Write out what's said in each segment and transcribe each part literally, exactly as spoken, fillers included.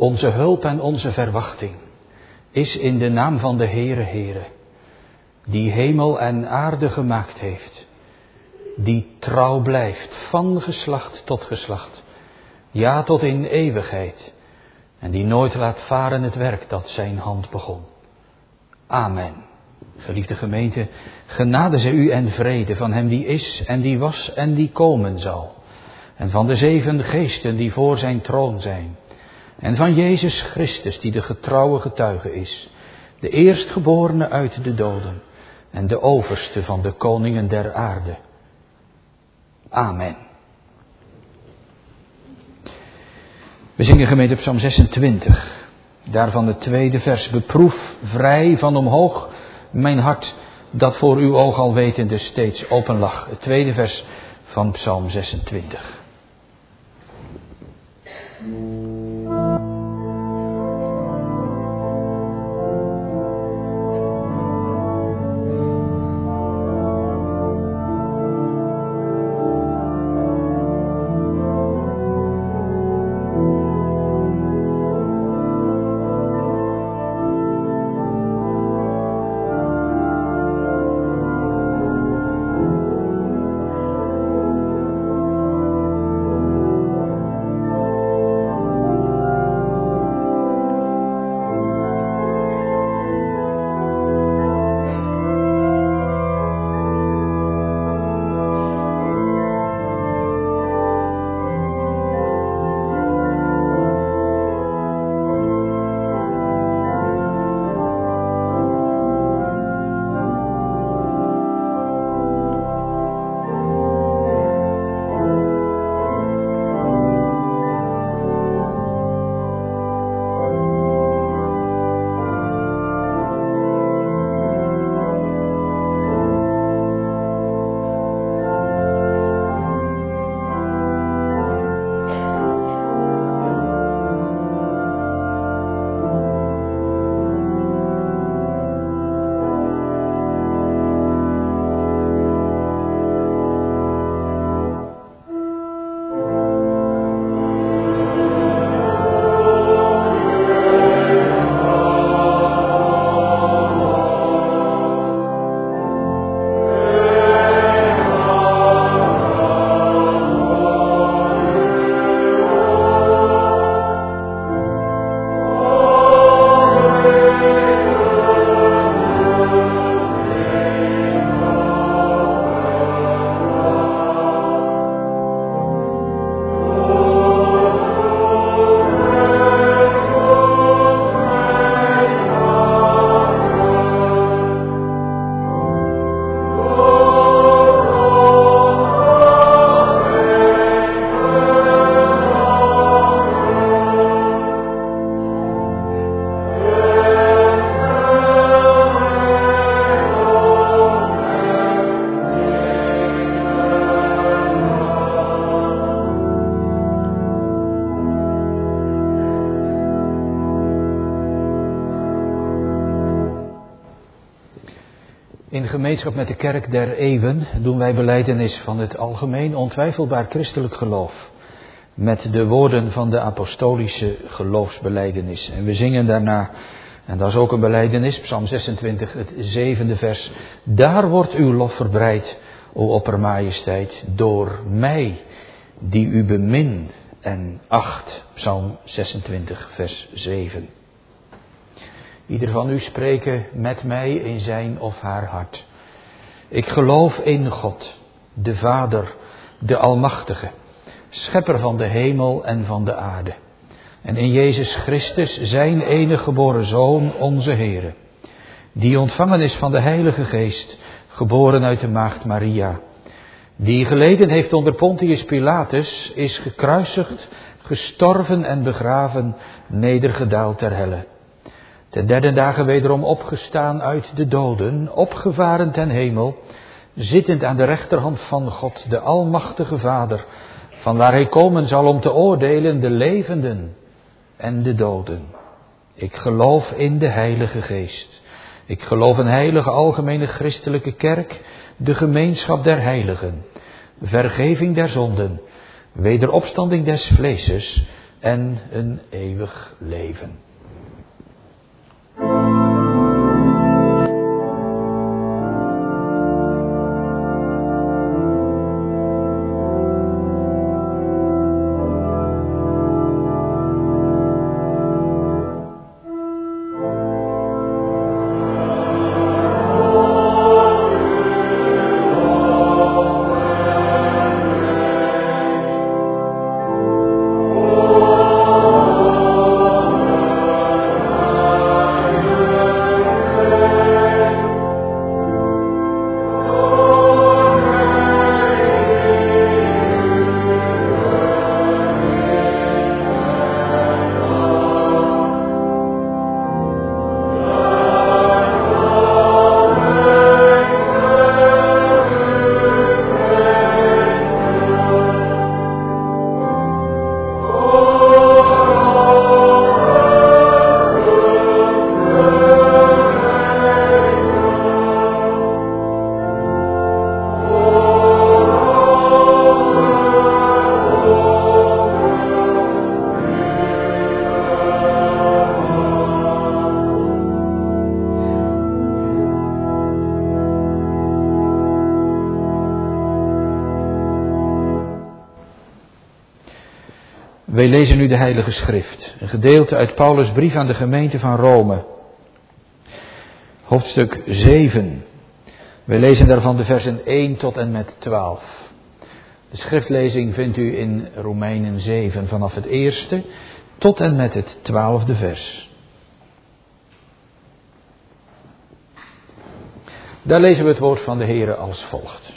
Onze hulp en onze verwachting is in de naam van de Heere Heere, die hemel en aarde gemaakt heeft, die trouw blijft van geslacht tot geslacht, ja tot in eeuwigheid, en die nooit laat varen het werk dat zijn hand begon. Amen. Geliefde gemeente, genade zij u en vrede van hem die is en die was en die komen zal, en van de zeven geesten die voor zijn troon zijn, en van Jezus Christus die de getrouwe getuige is, de eerstgeborene uit de doden en de overste van de koningen der aarde. Amen. We zingen gemeente Psalm zesentwintig, daarvan het tweede vers. Beproef vrij van omhoog mijn hart, dat voor uw oog al wetende steeds open lag. Het tweede vers van Psalm zesentwintig. In gemeenschap met de kerk der eeuwen doen wij belijdenis van het algemeen ontwijfelbaar christelijk geloof. Met de woorden van de apostolische geloofsbelijdenis. En we zingen daarna, en dat is ook een belijdenis, Psalm zesentwintig, het zevende vers. Daar wordt uw lof verbreid, o oppermajesteit, door mij, die u bemin en acht. Psalm zesentwintig, vers zeven. Ieder van u spreken met mij in zijn of haar hart. Ik geloof in God, de Vader, de Almachtige, schepper van de hemel en van de aarde. En in Jezus Christus, zijn enige geboren Zoon, onze Heere, die ontvangen is van de Heilige Geest, geboren uit de maagd Maria, die geleden heeft onder Pontius Pilatus, is gekruisigd, gestorven en begraven, nedergedaald ter helle. Ten derde dagen wederom opgestaan uit de doden, opgevaren ten hemel, zittend aan de rechterhand van God, de Almachtige Vader, vanwaar hij komen zal om te oordelen de levenden en de doden. Ik geloof in de Heilige Geest. Ik geloof een heilige algemene christelijke kerk, de gemeenschap der heiligen, vergeving der zonden, wederopstanding des vleeses en een eeuwig leven. Wij lezen nu de Heilige Schrift, een gedeelte uit Paulus' brief aan de gemeente van Rome. Hoofdstuk zeven. Wij lezen daarvan de versen één tot en met twaalf. De schriftlezing vindt u in Romeinen zeven vanaf het eerste tot en met het twaalfde vers. Daar lezen we het woord van de Heere als volgt.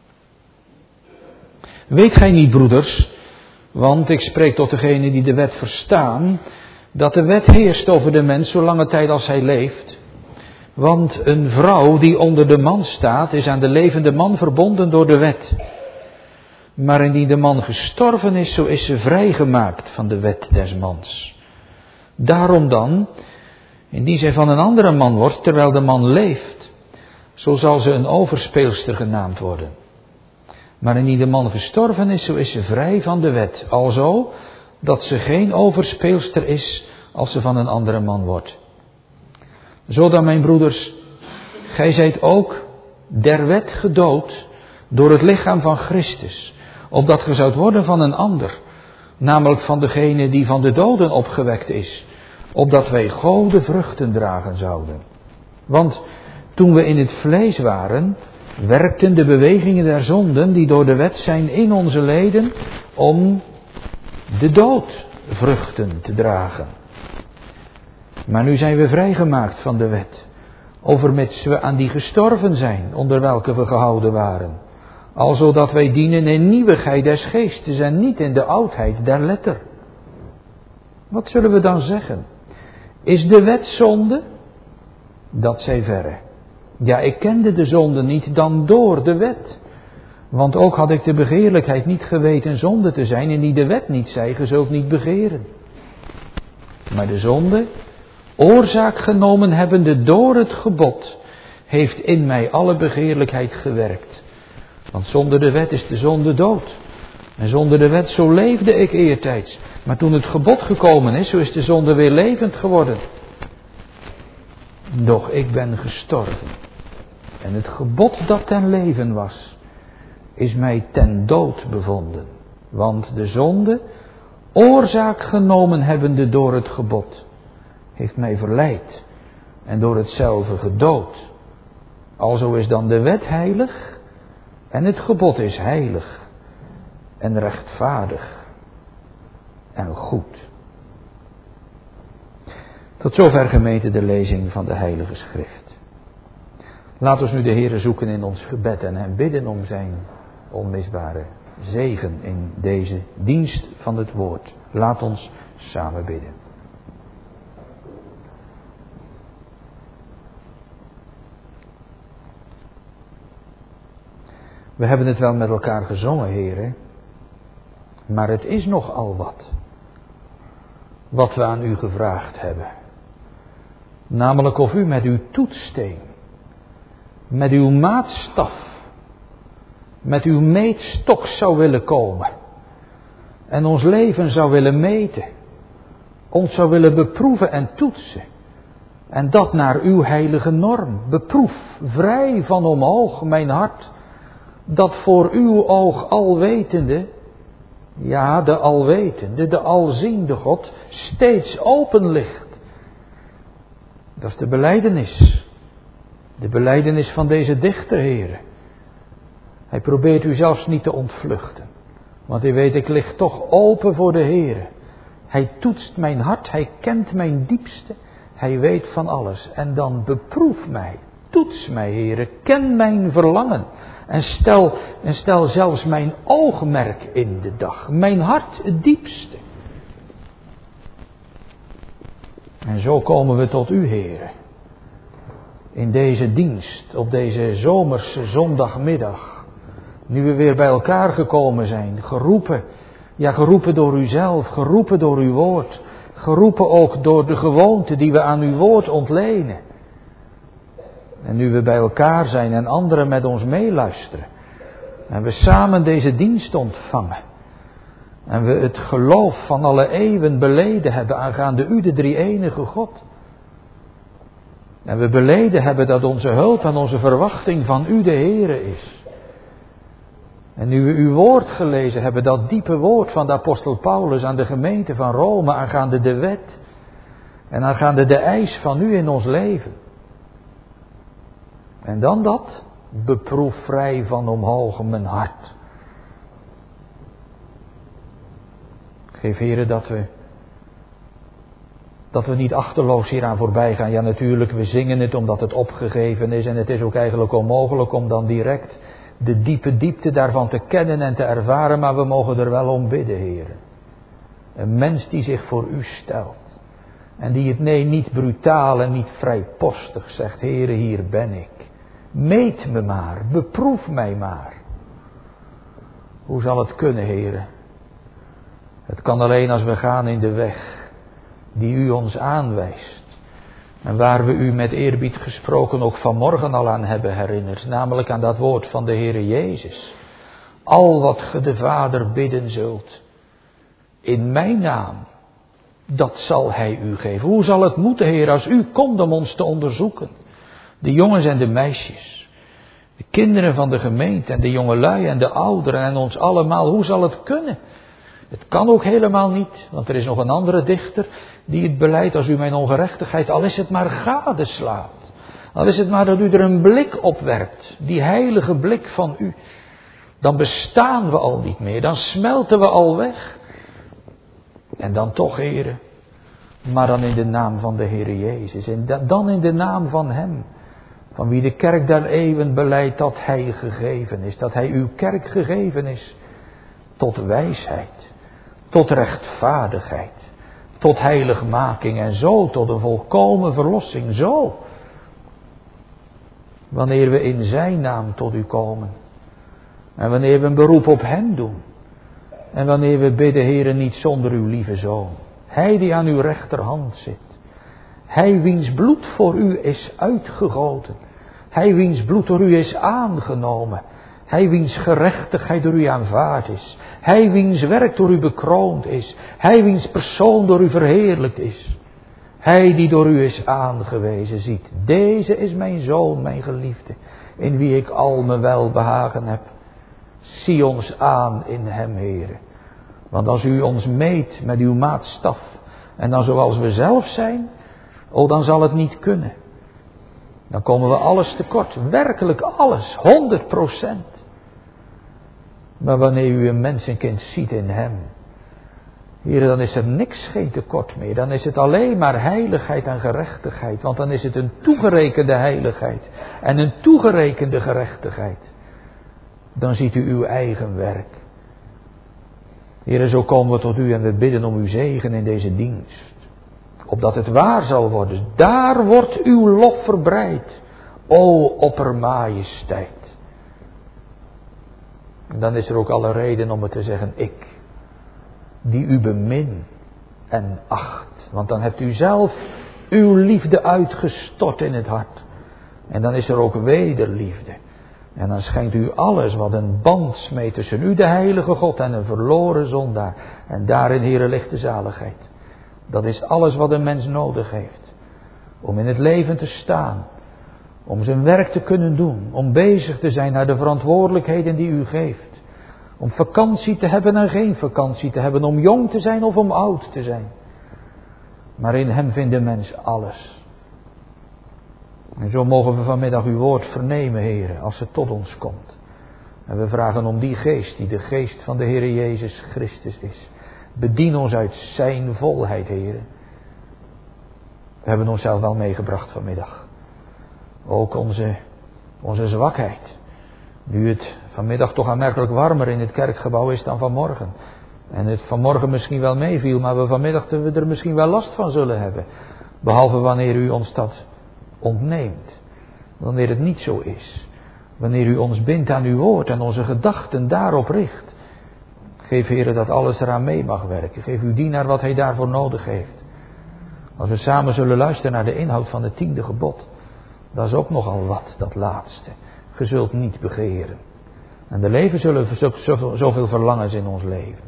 Weet gij niet, broeders, want ik spreek tot degenen die de wet verstaan, dat de wet heerst over de mens zolange tijd als hij leeft. Want een vrouw die onder de man staat, is aan de levende man verbonden door de wet. Maar indien de man gestorven is, zo is ze vrijgemaakt van de wet des mans. Daarom dan, indien zij van een andere man wordt, terwijl de man leeft, zo zal ze een overspeelster genaamd worden. Maar indien de man gestorven is, zo is ze vrij van de wet. Alzo dat ze geen overspeelster is als ze van een andere man wordt. Zo dan, mijn broeders, gij zijt ook der wet gedood door het lichaam van Christus, opdat ge zoudt worden van een ander, namelijk van degene die van de doden opgewekt is, opdat wij gode vruchten dragen zouden. Want toen we in het vlees waren, werkten de bewegingen der zonden die door de wet zijn in onze leden om de dood vruchten te dragen. Maar nu zijn we vrijgemaakt van de wet, overmits we aan die gestorven zijn, onder welke we gehouden waren, alzo dat wij dienen in nieuwigheid des geestes en niet in de oudheid der letter. Wat zullen we dan zeggen? Is de wet zonde? Dat zij verre. Ja, ik kende de zonde niet dan door de wet. Want ook had ik de begeerlijkheid niet geweten zonde te zijn, en die de wet niet zei, ge zult niet begeren. Maar de zonde, oorzaak genomen hebbende door het gebod, heeft in mij alle begeerlijkheid gewerkt. Want zonder de wet is de zonde dood. En zonder de wet, zo leefde ik eertijds. Maar toen het gebod gekomen is, zo is de zonde weer levend geworden. Doch ik ben gestorven. En het gebod dat ten leven was, is mij ten dood bevonden. Want de zonde, oorzaak genomen hebbende door het gebod, heeft mij verleid en door hetzelfde gedood. Alzo is dan de wet heilig en het gebod is heilig en rechtvaardig en goed. Tot zover, gemeente, de lezing van de Heilige Schrift. Laat ons nu de Heere zoeken in ons gebed en hem bidden om zijn onmisbare zegen in deze dienst van het woord. Laat ons samen bidden. We hebben het wel met elkaar gezongen, Heere, maar het is nogal wat, wat we aan u gevraagd hebben. Namelijk of u met uw toetssteen, met uw maatstaf, met uw meetstok zou willen komen en ons leven zou willen meten ons zou willen beproeven en toetsen. En dat naar uw heilige norm. Beproef vrij van omhoog mijn hart, dat voor uw oog alwetende, ja, de alwetende, de alziende God, steeds open ligt. Dat is de belijdenis. De belijdenis van deze dichter, heren. Hij probeert u zelfs niet te ontvluchten. Want u weet, ik lig toch open voor de Heere. Hij toetst mijn hart, hij kent mijn diepste. Hij weet van alles. En dan beproef mij, toets mij, Heere, ken mijn verlangen. En stel, en stel zelfs mijn oogmerk in de dag. Mijn hart het diepste. En zo komen we tot u, Heere. In deze dienst, op deze zomerse zondagmiddag. Nu we weer bij elkaar gekomen zijn, geroepen. Ja, geroepen door uzelf, geroepen door uw woord. Geroepen ook door de gewoonte die we aan uw woord ontlenen. En nu we bij elkaar zijn en anderen met ons meeluisteren. En we samen deze dienst ontvangen. En we het geloof van alle eeuwen beleden hebben aangaande u, de drie-enige God. En we beleden hebben dat onze hulp en onze verwachting van u de Heere is. En nu we uw woord gelezen hebben, dat diepe woord van de apostel Paulus aan de gemeente van Rome, aangaande de wet en aangaande de eis van u in ons leven. En dan dat, beproef vrij van omhoog mijn hart. Geef, Heere, dat we, dat we niet achterloos hieraan voorbij gaan. Ja, natuurlijk, we zingen het omdat het opgegeven is en het is ook eigenlijk onmogelijk om dan direct de diepe diepte daarvan te kennen en te ervaren, maar we mogen er wel om bidden, Heere. Een mens die zich voor u stelt en die het nee niet brutaal en niet vrijpostig zegt, Heere, hier ben ik. Meet me maar, beproef mij maar. Hoe zal het kunnen, Heere? Het kan alleen als we gaan in de weg die u ons aanwijst. En waar we u met eerbied gesproken ook vanmorgen al aan hebben herinnerd. Namelijk aan dat woord van de Heere Jezus. Al wat ge de Vader bidden zult. In mijn naam. Dat zal hij u geven. Hoe zal het moeten, Heer, als u komt om ons te onderzoeken. De jongens en de meisjes. De kinderen van de gemeente en de jongelui en de ouderen en ons allemaal. Hoe zal het kunnen? Het kan ook helemaal niet, want er is nog een andere dichter die het beleidt als u mijn ongerechtigheid, al is het maar gadeslaat. Al is het maar dat u er een blik op werpt, die heilige blik van u. Dan bestaan we al niet meer, dan smelten we al weg. En dan toch, Heere, maar dan in de naam van de Heere Jezus. En dan in de naam van Hem, van wie de kerk der eeuwen beleidt dat Hij gegeven is. Dat Hij uw kerk gegeven is tot wijsheid. Tot rechtvaardigheid, tot heiligmaking en zo tot een volkomen verlossing, zo. Wanneer we in zijn naam tot u komen. En wanneer we een beroep op hem doen. En wanneer we bidden, Heere, niet zonder uw lieve Zoon. Hij die aan uw rechterhand zit. Hij wiens bloed voor u is uitgegoten. Hij wiens bloed door u is aangenomen. Hij wiens gerechtigheid door u aanvaard is. Hij wiens werk door u bekroond is. Hij wiens persoon door u verheerlijkt is. Hij die door u is aangewezen ziet. Deze is mijn zoon, mijn geliefde, in wie ik al mijn welbehagen heb. Zie ons aan in hem, Heere. Want als u ons meet met uw maatstaf en dan zoals we zelf zijn, oh, dan zal het niet kunnen. Dan komen we alles tekort. Werkelijk alles. honderd procent. Maar wanneer u een mensenkind ziet in hem, Heere, dan is er niks, geen tekort meer. Dan is het alleen maar heiligheid en gerechtigheid. Want dan is het een toegerekende heiligheid en een toegerekende gerechtigheid. Dan ziet u uw eigen werk. Heere, zo komen we tot u en we bidden om uw zegen in deze dienst. Opdat het waar zal worden. Daar wordt uw lof verbreid. O oppermajesteit. En dan is er ook alle reden om het te zeggen, ik, die u bemin en acht. Want dan hebt u zelf uw liefde uitgestort in het hart. En dan is er ook wederliefde. En dan schenkt u alles wat een band smeet tussen u, de heilige God, en een verloren zondaar. En daarin, Heere, ligt de zaligheid. Dat is alles wat een mens nodig heeft. Om in het leven te staan. Om zijn werk te kunnen doen. Om bezig te zijn naar de verantwoordelijkheden die u geeft. Om vakantie te hebben en geen vakantie te hebben. Om jong te zijn of om oud te zijn. Maar in hem vindt de mens alles. En zo mogen we vanmiddag uw woord vernemen, Heere, als het tot ons komt. En we vragen om die geest, die de geest van de Heere Jezus Christus is. Bedien ons uit zijn volheid, Heere. We hebben onszelf wel meegebracht vanmiddag. Ook onze, onze zwakheid. Nu het vanmiddag toch aanmerkelijk warmer in het kerkgebouw is dan vanmorgen. En het vanmorgen misschien wel meeviel, maar we vanmiddag we er misschien wel last van zullen hebben. Behalve wanneer u ons dat ontneemt. Wanneer het niet zo is. Wanneer u ons bindt aan uw woord en onze gedachten daarop richt. Geef, Heere, dat alles eraan mee mag werken. Geef uw dienaar wat hij daarvoor nodig heeft. Als we samen zullen luisteren naar de inhoud van het tiende gebod. Dat is ook nogal wat, dat laatste. Ge zult niet begeren. En er leven zullen zoveel verlangens in ons leven.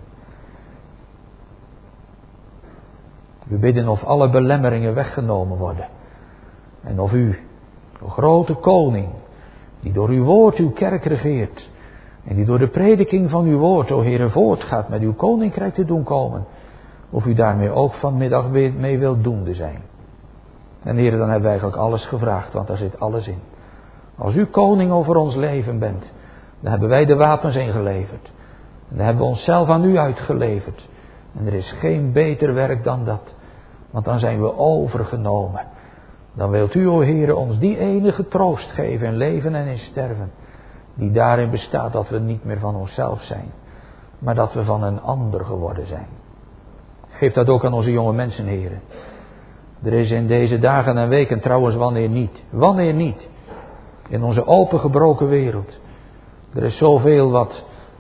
We bidden of alle belemmeringen weggenomen worden. En of u, de grote koning, die door uw woord uw kerk regeert. En die door de prediking van uw woord, o Heere, voortgaat met uw koninkrijk te doen komen. Of u daarmee ook vanmiddag mee wilt doende zijn. En Heere, dan hebben we eigenlijk alles gevraagd, want daar zit alles in. Als u koning over ons leven bent, dan hebben wij de wapens ingeleverd. En dan hebben we onszelf aan u uitgeleverd. En er is geen beter werk dan dat. Want dan zijn we overgenomen. Dan wilt u, o Heere, ons die enige troost geven in leven en in sterven. Die daarin bestaat dat we niet meer van onszelf zijn. Maar dat we van een ander geworden zijn. Geef dat ook aan onze jonge mensen, Heere. Er is in deze dagen en weken trouwens wanneer niet. Wanneer niet. In onze open gebroken wereld. Er is zoveel wat,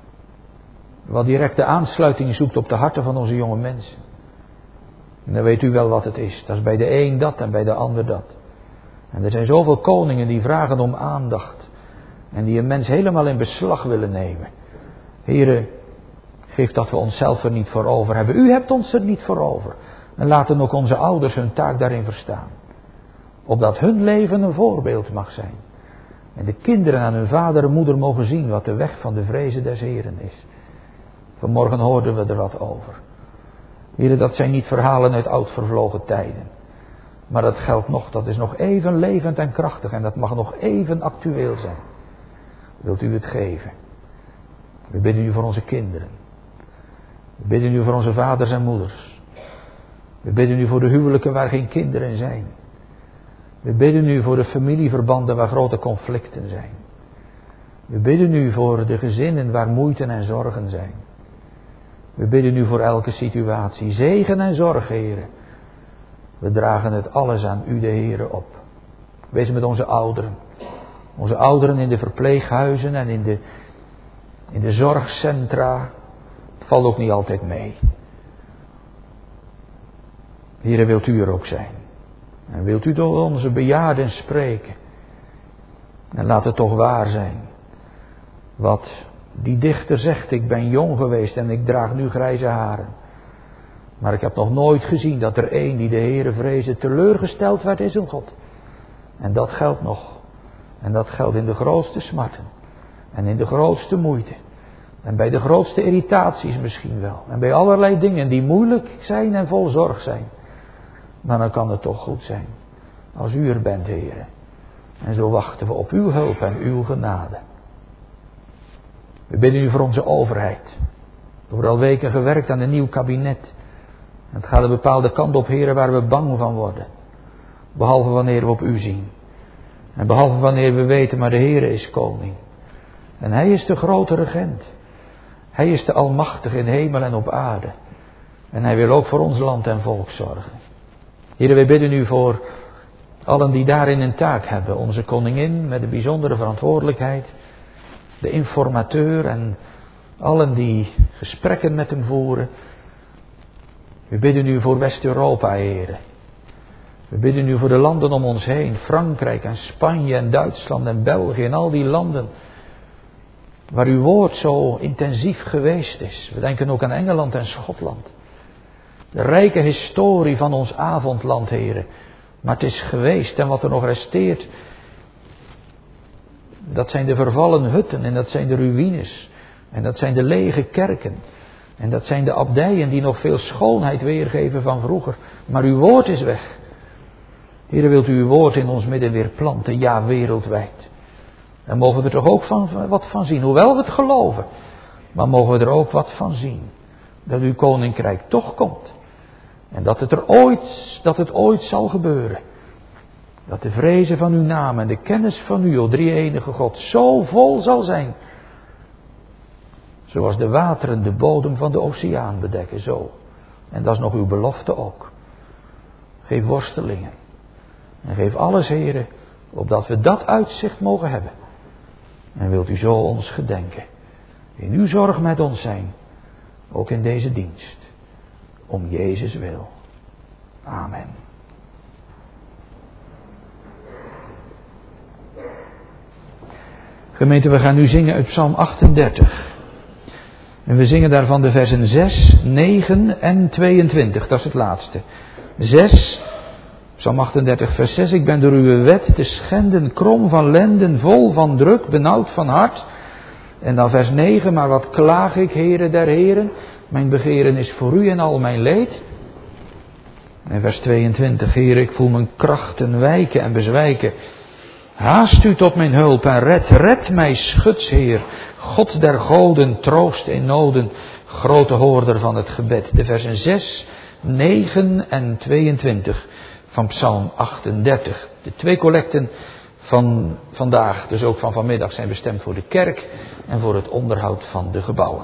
wat directe aansluiting zoekt op de harten van onze jonge mensen. En dan weet u wel wat het is. Dat is bij de een dat en bij de ander dat. En er zijn zoveel koningen die vragen om aandacht. En die een mens helemaal in beslag willen nemen. Heere, geef dat we onszelf er niet voor over hebben. U hebt ons er niet voor over. En laten ook onze ouders hun taak daarin verstaan. Opdat hun leven een voorbeeld mag zijn. En de kinderen aan hun vader en moeder mogen zien wat de weg van de vrezen des Heren is. Vanmorgen hoorden we er wat over. Heere, dat zijn niet verhalen uit oud vervlogen tijden. Maar dat geldt nog, dat is nog even levend en krachtig. En dat mag nog even actueel zijn. Wilt u het geven? We bidden u voor onze kinderen. We bidden u voor onze vaders en moeders. We bidden u voor de huwelijken waar geen kinderen zijn. We bidden u voor de familieverbanden waar grote conflicten zijn. We bidden u voor de gezinnen waar moeite en zorgen zijn. We bidden u voor elke situatie. Zegen en zorg, Heere. We dragen het alles aan u, de Heere, op. Wees met onze ouderen. Onze ouderen in de verpleeghuizen en in de, in de zorgcentra. Het valt ook niet altijd mee. Heere, wilt u er ook zijn. En wilt u door onze bejaarden spreken. En laat het toch waar zijn. Wat die dichter zegt, ik ben jong geweest en ik draag nu grijze haren. Maar ik heb nog nooit gezien dat er één die de Heere vreesde teleurgesteld werd in zijn God. En dat geldt nog. En dat geldt in de grootste smarten. En in de grootste moeite. En bij de grootste irritaties misschien wel. En bij allerlei dingen die moeilijk zijn en vol zorg zijn. Maar dan kan het toch goed zijn. Als u er bent, Heere. En zo wachten we op uw hulp en uw genade. We bidden u voor onze overheid. We hebben al weken gewerkt aan een nieuw kabinet. En het gaat een bepaalde kant op, Heere, waar we bang van worden. Behalve wanneer we op u zien. En behalve wanneer we weten, maar de Heere is koning. En hij is de grote regent. Hij is de almachtige in hemel en op aarde. En hij wil ook voor ons land en volk zorgen. Heere, wij bidden u voor allen die daarin een taak hebben. Onze koningin met een bijzondere verantwoordelijkheid. De informateur en allen die gesprekken met hem voeren. We bidden u voor West-Europa, Heere. We bidden u voor de landen om ons heen. Frankrijk en Spanje en Duitsland en België en al die landen. Waar uw woord zo intensief geweest is. We denken ook aan Engeland en Schotland. De rijke historie van ons avondland, Heere. Maar het is geweest en wat er nog resteert, dat zijn de vervallen hutten en dat zijn de ruïnes. En dat zijn de lege kerken. En dat zijn de abdijen die nog veel schoonheid weergeven van vroeger. Maar uw woord is weg. Heere, wilt u uw woord in ons midden weer planten, ja, wereldwijd. Dan mogen we er toch ook van, wat van zien, hoewel we het geloven. Maar mogen we er ook wat van zien. Dat uw koninkrijk toch komt. En dat het er ooit, dat het ooit zal gebeuren. Dat de vrezen van uw naam en de kennis van u, o drie-enige God, zo vol zal zijn. Zoals de wateren de bodem van de oceaan bedekken, zo. En dat is nog uw belofte ook. Geef worstelingen. En geef alles, Heere, opdat we dat uitzicht mogen hebben. En wilt u zo ons gedenken. In uw zorg met ons zijn. Ook in deze dienst. Om Jezus wil. Amen. Gemeente, we gaan nu zingen uit Psalm achtendertig. En we zingen daarvan de versen zes, negen en tweeëntwintig. Dat is het laatste. zes, Psalm achtendertig, vers zes. Ik ben door uw wet te schenden, krom van lenden, vol van druk, benauwd van hart. En dan vers negen, maar wat klaag ik, Heere der Heren. Mijn begeren is voor u en al mijn leed. En vers tweeëntwintig, Heer, ik voel mijn krachten wijken en bezwijken. Haast u tot mijn hulp en red, red mij schutsheer. God der goden, troost in noden, grote hoorder van het gebed. De versen zes, negen en tweeëntwintig van Psalm achtendertig. De twee collecten van vandaag, dus ook van vanmiddag, zijn bestemd voor de kerk en voor het onderhoud van de gebouwen.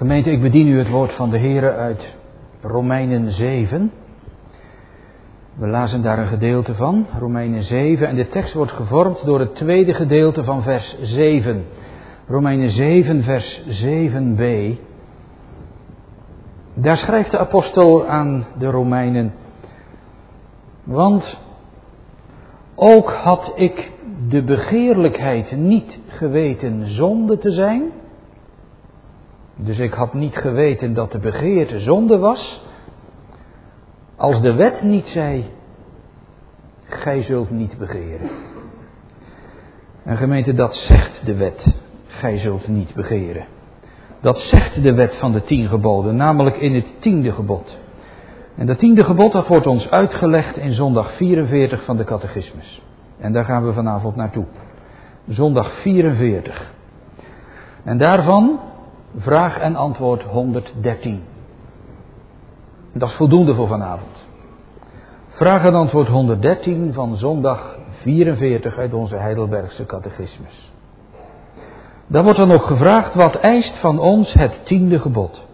Gemeente, ik bedien u het woord van de Heere uit Romeinen zeven. We lazen daar een gedeelte van, Romeinen zeven, en de tekst wordt gevormd door het tweede gedeelte van vers zeven. Romeinen zeven, vers zeven b. Daar schrijft de apostel aan de Romeinen: want ook had ik de begeerlijkheid niet geweten zonde te zijn. Dus ik had niet geweten dat de begeerte zonde was. Als de wet niet zei, gij zult niet begeren. En gemeente, dat zegt de wet, gij zult niet begeren. Dat zegt de wet van de tien geboden, namelijk in het tiende gebod. En dat tiende gebod, dat wordt ons uitgelegd in zondag vierenveertig van de catechismus. En daar gaan we vanavond naartoe. Zondag vierenveertig. En daarvan vraag en antwoord honderddertien. Dat is voldoende voor vanavond. Vraag en antwoord honderddertien van zondag vierenveertig uit onze Heidelbergse catechismus. Daar wordt dan ook gevraagd: wat eist van ons het tiende gebod?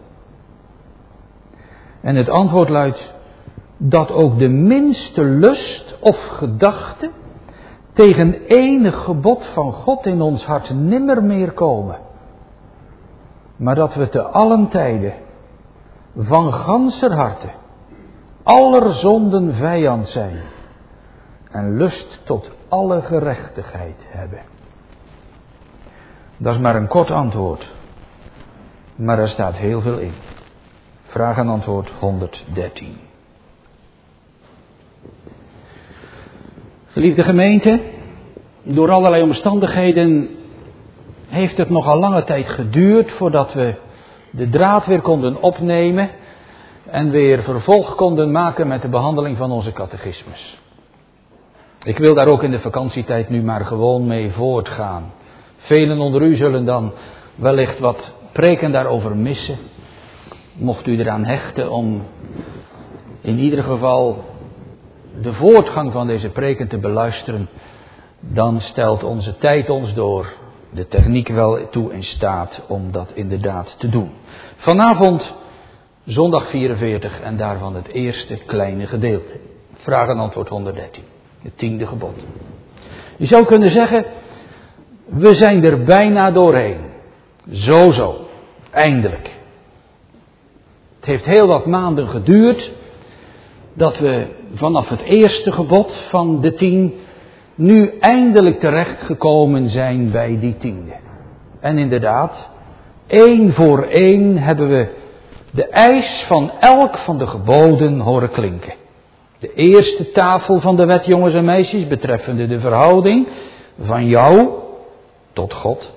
En het antwoord luidt: dat ook de minste lust of gedachte tegen enig gebod van God in ons hart nimmer meer komen. Maar dat we te allen tijden van ganser harte aller zonden vijand zijn en lust tot alle gerechtigheid hebben. Dat is maar een kort antwoord, maar er staat heel veel in. Vraag en antwoord honderddertien. Geliefde gemeente, door allerlei omstandigheden heeft het nogal lange tijd geduurd voordat we de draad weer konden opnemen en weer vervolg konden maken met de behandeling van onze catechismus. Ik wil daar ook in de vakantietijd nu maar gewoon mee voortgaan. Velen onder u zullen dan wellicht wat preken daarover missen. Mocht u eraan hechten om in ieder geval de voortgang van deze preken te beluisteren, dan stelt onze tijd ons door de techniek wel toe in staat om dat inderdaad te doen. Vanavond zondag vierenveertig en daarvan het eerste kleine gedeelte. Vraag en antwoord honderddertien. Het tiende gebod. Je zou kunnen zeggen, we zijn er bijna doorheen. Zo zo. Eindelijk. Het heeft heel wat maanden geduurd dat we vanaf het eerste gebod van de tien nu eindelijk terechtgekomen zijn bij die tiende. En inderdaad, één voor één hebben we de eis van elk van de geboden horen klinken. De eerste tafel van de wet, jongens en meisjes, betreffende de verhouding van jou tot God.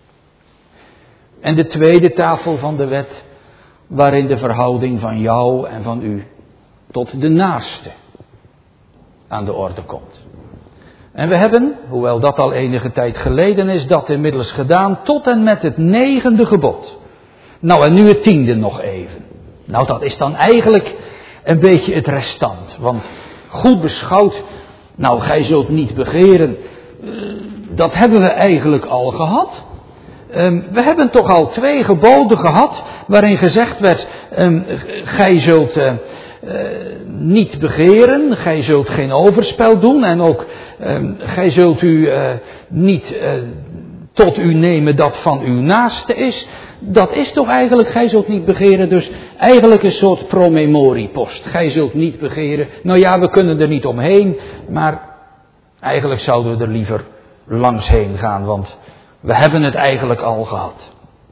En de tweede tafel van de wet, waarin de verhouding van jou en van u tot de naaste aan de orde komt. En we hebben, hoewel dat al enige tijd geleden is, dat inmiddels gedaan tot en met het negende gebod. Nou, en nu het tiende nog even. Nou, dat is dan eigenlijk een beetje het restant. Want goed beschouwd, nou, gij zult niet begeren. Uh, dat hebben we eigenlijk al gehad. Um, we hebben toch al twee geboden gehad, waarin gezegd werd, um, gij zult uh, uh, niet begeren, gij zult geen overspel doen en ook um, gij zult u uh, niet uh, tot u nemen dat van uw naaste is. Dat is toch eigenlijk, gij zult niet begeren, dus eigenlijk een soort promemoriepost. Gij zult niet begeren. Nou ja, we kunnen er niet omheen, maar eigenlijk zouden we er liever langs heen gaan, want we hebben het eigenlijk al gehad.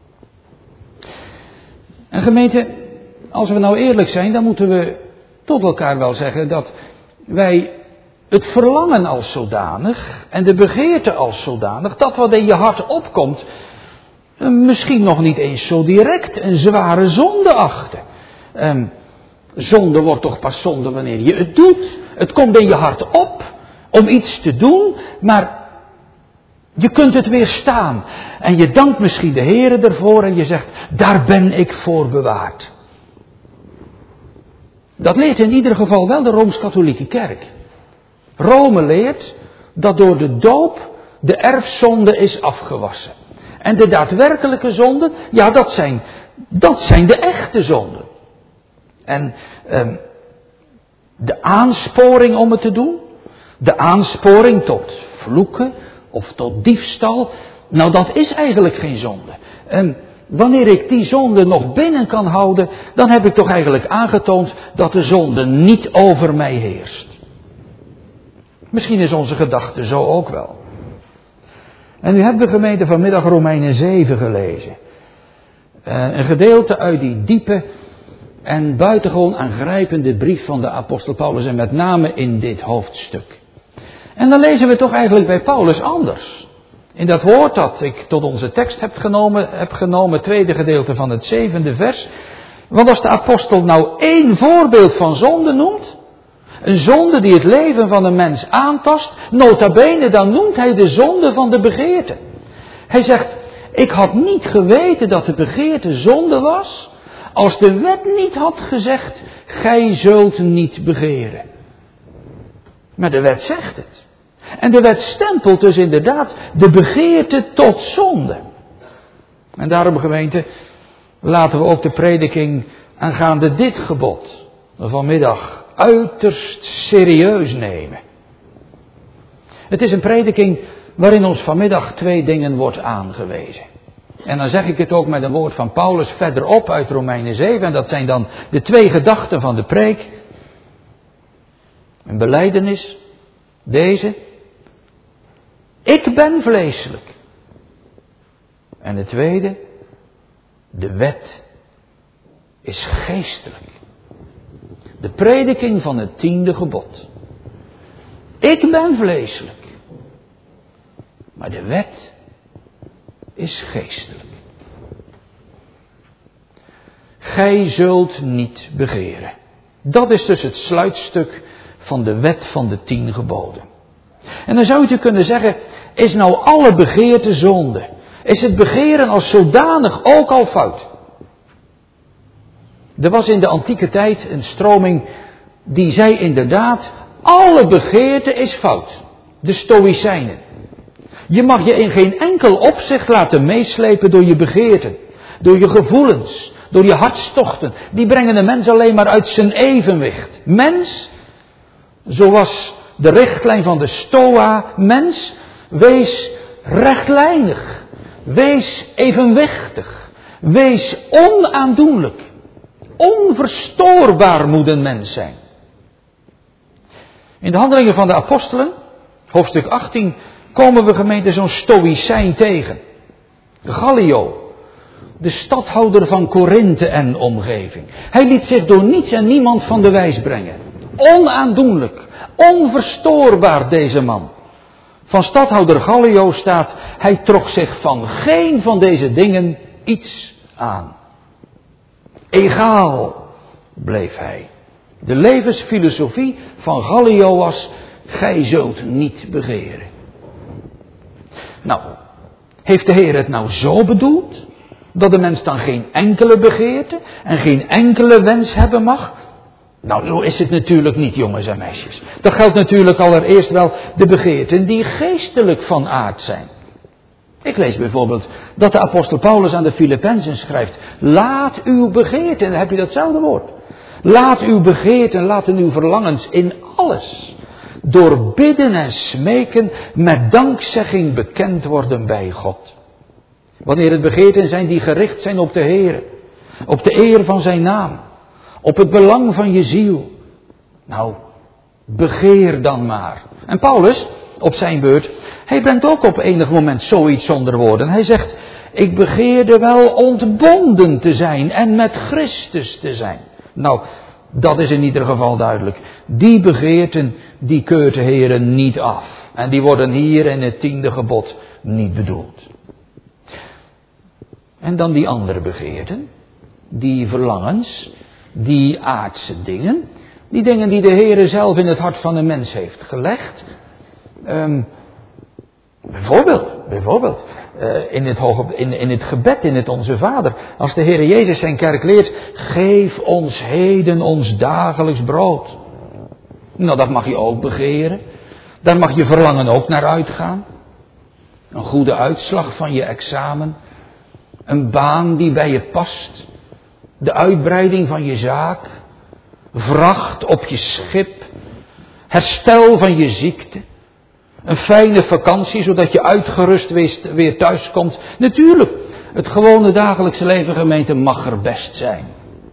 En gemeente, als we nou eerlijk zijn, dan moeten we tot elkaar wel zeggen dat wij het verlangen als zodanig en de begeerte als zodanig, dat wat in je hart opkomt, misschien nog niet eens zo direct een zware zonde achten. Um, zonde wordt toch pas zonde wanneer je het doet. Het komt in je hart op om iets te doen, maar je kunt het weerstaan. En je dankt misschien de Heere ervoor en je zegt, daar ben ik voor bewaard. Dat leert in ieder geval wel de Rooms-Katholieke Kerk. Rome leert dat door de doop de erfzonde is afgewassen. En de daadwerkelijke zonden, ja, dat zijn Dat zijn de echte zonden. En um, de aansporing om het te doen, de aansporing tot vloeken of tot diefstal, nou dat is eigenlijk geen zonde. En wanneer ik die zonde nog binnen kan houden, dan heb ik toch eigenlijk aangetoond dat de zonde niet over mij heerst. Misschien is onze gedachte zo ook wel. En nu hebben we gemeente vanmiddag Romeinen zeven gelezen. Uh, een gedeelte uit die diepe en buitengewoon aangrijpende brief van de apostel Paulus en met name in dit hoofdstuk. En dan lezen we toch eigenlijk bij Paulus anders. In dat woord dat ik tot onze tekst heb genomen, heb genomen, het tweede gedeelte van het zevende vers. Want als de apostel nou één voorbeeld van zonde noemt, een zonde die het leven van een mens aantast, nota bene, dan noemt hij de zonde van de begeerte. Hij zegt, ik had niet geweten dat de begeerte zonde was, als de wet niet had gezegd, gij zult niet begeren. Maar de wet zegt het. En de wet stempelt dus inderdaad de begeerte tot zonde. En daarom, gemeente, laten we ook de prediking aangaande dit gebod vanmiddag uiterst serieus nemen. Het is een prediking waarin ons vanmiddag twee dingen wordt aangewezen. En dan zeg ik het ook met een woord van Paulus verderop uit Romeinen zeven. En dat zijn dan de twee gedachten van de preek. Een belijdenis, deze. Ik ben vleeselijk. En de tweede, de wet is geestelijk. De prediking van het tiende gebod. Ik ben vleeselijk. Maar de wet is geestelijk. Gij zult niet begeren. Dat is dus het sluitstuk van de wet van de tien geboden. En dan zou je kunnen zeggen, is nou alle begeerte zonde? Is het begeren als zodanig ook al fout? Er was in de antieke tijd een stroming die zei inderdaad, alle begeerte is fout. De Stoïcijnen. Je mag je in geen enkel opzicht laten meeslepen door je begeerten, door je gevoelens, door je hartstochten. Die brengen de mens alleen maar uit zijn evenwicht. Mens, zoals de richtlijn van de Stoa, mens, wees rechtlijnig, wees evenwichtig, wees onaandoenlijk, onverstoorbaar moet een mens zijn. In de Handelingen van de Apostelen, hoofdstuk achttien, komen we gemeente zo'n Stoïcijn tegen. Gallio, de stadhouder van Korinthe en omgeving. Hij liet zich door niets en niemand van de wijs brengen. Onaandoenlijk, onverstoorbaar deze man. Van stadhouder Gallio staat, hij trok zich van geen van deze dingen iets aan. Egaal bleef hij. De levensfilosofie van Gallio was, gij zult niet begeren. Nou, heeft de Heer het nou zo bedoeld, dat de mens dan geen enkele begeerte en geen enkele wens hebben mag? Nou, zo is het natuurlijk niet, jongens en meisjes. Dat geldt natuurlijk allereerst wel de begeerten die geestelijk van aard zijn. Ik lees bijvoorbeeld dat de apostel Paulus aan de Filippenzen schrijft, laat uw begeerten, dan heb je datzelfde woord. Laat uw begeerten, laten uw verlangens in alles, door bidden en smeken, met dankzegging bekend worden bij God. Wanneer het begeerten zijn die gericht zijn op de Heer, op de eer van zijn naam, op het belang van je ziel. Nou, begeer dan maar. En Paulus, op zijn beurt, hij brengt ook op enig moment zoiets zonder woorden. Hij zegt, ik begeerde wel ontbonden te zijn en met Christus te zijn. Nou, dat is in ieder geval duidelijk. Die begeerten, die keurt de Heer niet af. En die worden hier in het tiende gebod niet bedoeld. En dan die andere begeerten, die verlangens, die aardse dingen, die dingen die de Heer zelf in het hart van een mens heeft gelegd. Um, bijvoorbeeld, bijvoorbeeld, uh, in, het hoge, in, in het gebed, in het Onze Vader, als de Heer Jezus zijn kerk leert, geef ons heden ons dagelijks brood. Nou, dat mag je ook begeren. Daar mag je verlangen ook naar uitgaan. Een goede uitslag van je examen. Een baan die bij je past. De uitbreiding van je zaak. Vracht op je schip. Herstel van je ziekte. Een fijne vakantie, zodat je uitgerust weer thuis komt. Natuurlijk, het gewone dagelijkse leven, gemeente, mag er best zijn.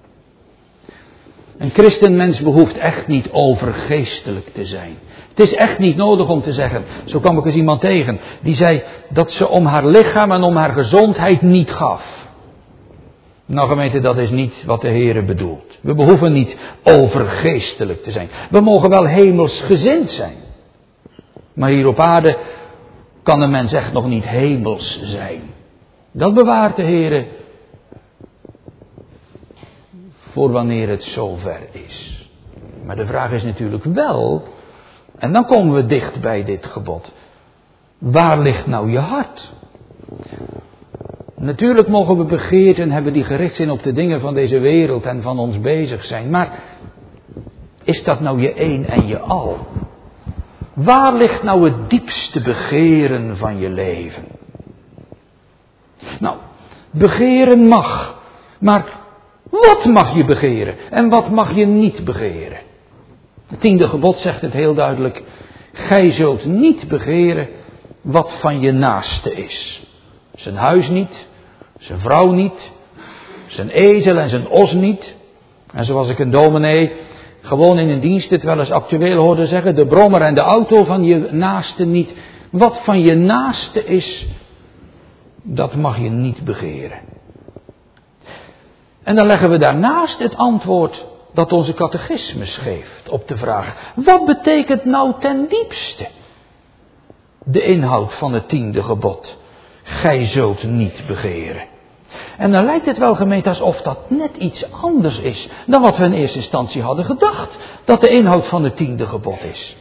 Een christenmens behoeft echt niet overgeestelijk te zijn. Het is echt niet nodig om te zeggen, zo kwam ik eens iemand tegen, die zei dat ze om haar lichaam en om haar gezondheid niet gaf. Nou gemeente, dat is niet wat de Heere bedoelt. We behoeven niet overgeestelijk te zijn. We mogen wel hemelsgezind zijn. Maar hier op aarde kan een mens echt nog niet hemels zijn. Dat bewaart de Heere voor wanneer het zover is. Maar de vraag is natuurlijk wel, en dan komen we dicht bij dit gebod. Waar ligt nou je hart? Natuurlijk mogen we begeerten hebben die gericht zijn op de dingen van deze wereld en van ons bezig zijn. Maar is dat nou je een en je al? Waar ligt nou het diepste begeren van je leven? Nou, begeren mag. Maar wat mag je begeren en wat mag je niet begeren? Het tiende gebod zegt het heel duidelijk. Gij zult niet begeren wat van je naaste is. Zijn huis niet, zijn vrouw niet, zijn ezel en zijn os niet. En zoals ik een dominee gewoon in een dienst het wel eens actueel hoorde zeggen, de brommer en de auto van je naaste niet. Wat van je naaste is, dat mag je niet begeren. En dan leggen we daarnaast het antwoord dat onze catechismus geeft op de vraag, wat betekent nou ten diepste de inhoud van het tiende gebod? Gij zult niet begeren. En dan lijkt het wel, gemeente, alsof dat net iets anders is dan wat we in eerste instantie hadden gedacht, dat de inhoud van het tiende gebod is.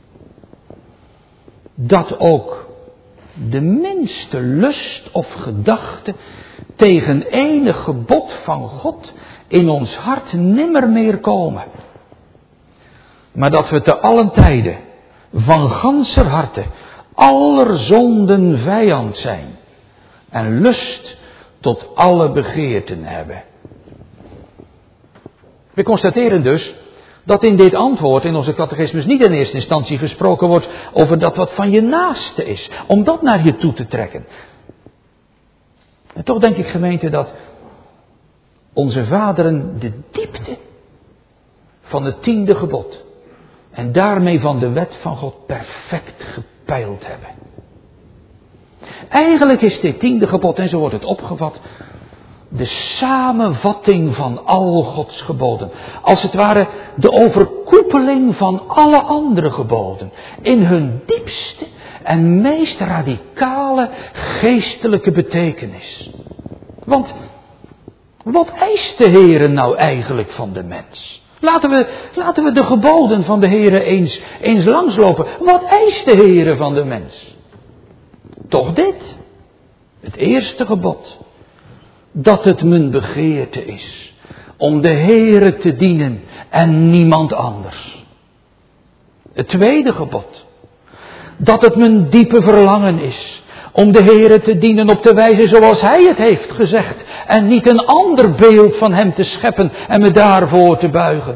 Dat ook de minste lust of gedachte tegen enig gebod van God in ons hart nimmer meer komen. Maar dat we te allen tijden van ganser harte aller zonden vijand zijn en lust tot alle begeerten hebben. We constateren dus dat in dit antwoord in onze catechismus niet in eerste instantie gesproken wordt over dat wat van je naaste is, om dat naar je toe te trekken. En toch denk ik, gemeente, dat onze vaderen de diepte van het tiende gebod en daarmee van de wet van God perfect gepeild hebben. Eigenlijk is dit tiende gebod, en zo wordt het opgevat, de samenvatting van al Gods geboden. Als het ware de overkoepeling van alle andere geboden. In hun diepste en meest radicale geestelijke betekenis. Want wat eist de Heere nou eigenlijk van de mens? Laten we, laten we de geboden van de Heere eens, eens langslopen. Wat eist de Heere van de mens? Toch dit, het eerste gebod, dat het mijn begeerte is om de Heere te dienen en niemand anders. Het tweede gebod, dat het mijn diepe verlangen is om de Heere te dienen op de wijze zoals Hij het heeft gezegd en niet een ander beeld van Hem te scheppen en me daarvoor te buigen.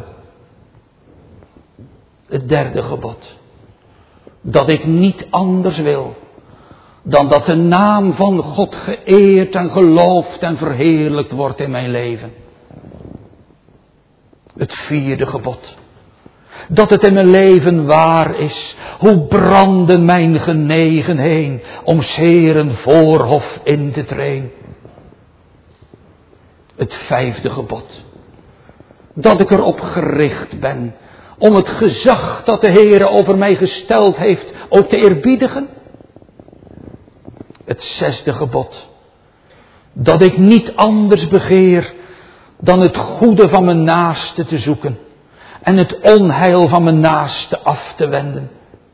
Het derde gebod, dat ik niet anders wil dan dat de naam van God geëerd en geloofd en verheerlijkt wordt in mijn leven. Het vierde gebod. Dat het in mijn leven waar is. Hoe branden mijn genegen heen om 's Heeren voorhof in te treden. Het vijfde gebod. Dat ik erop gericht ben om het gezag dat de Heere over mij gesteld heeft ook te eerbiedigen. Het zesde gebod. Dat ik niet anders begeer dan het goede van mijn naaste te zoeken. En het onheil van mijn naaste af te wenden.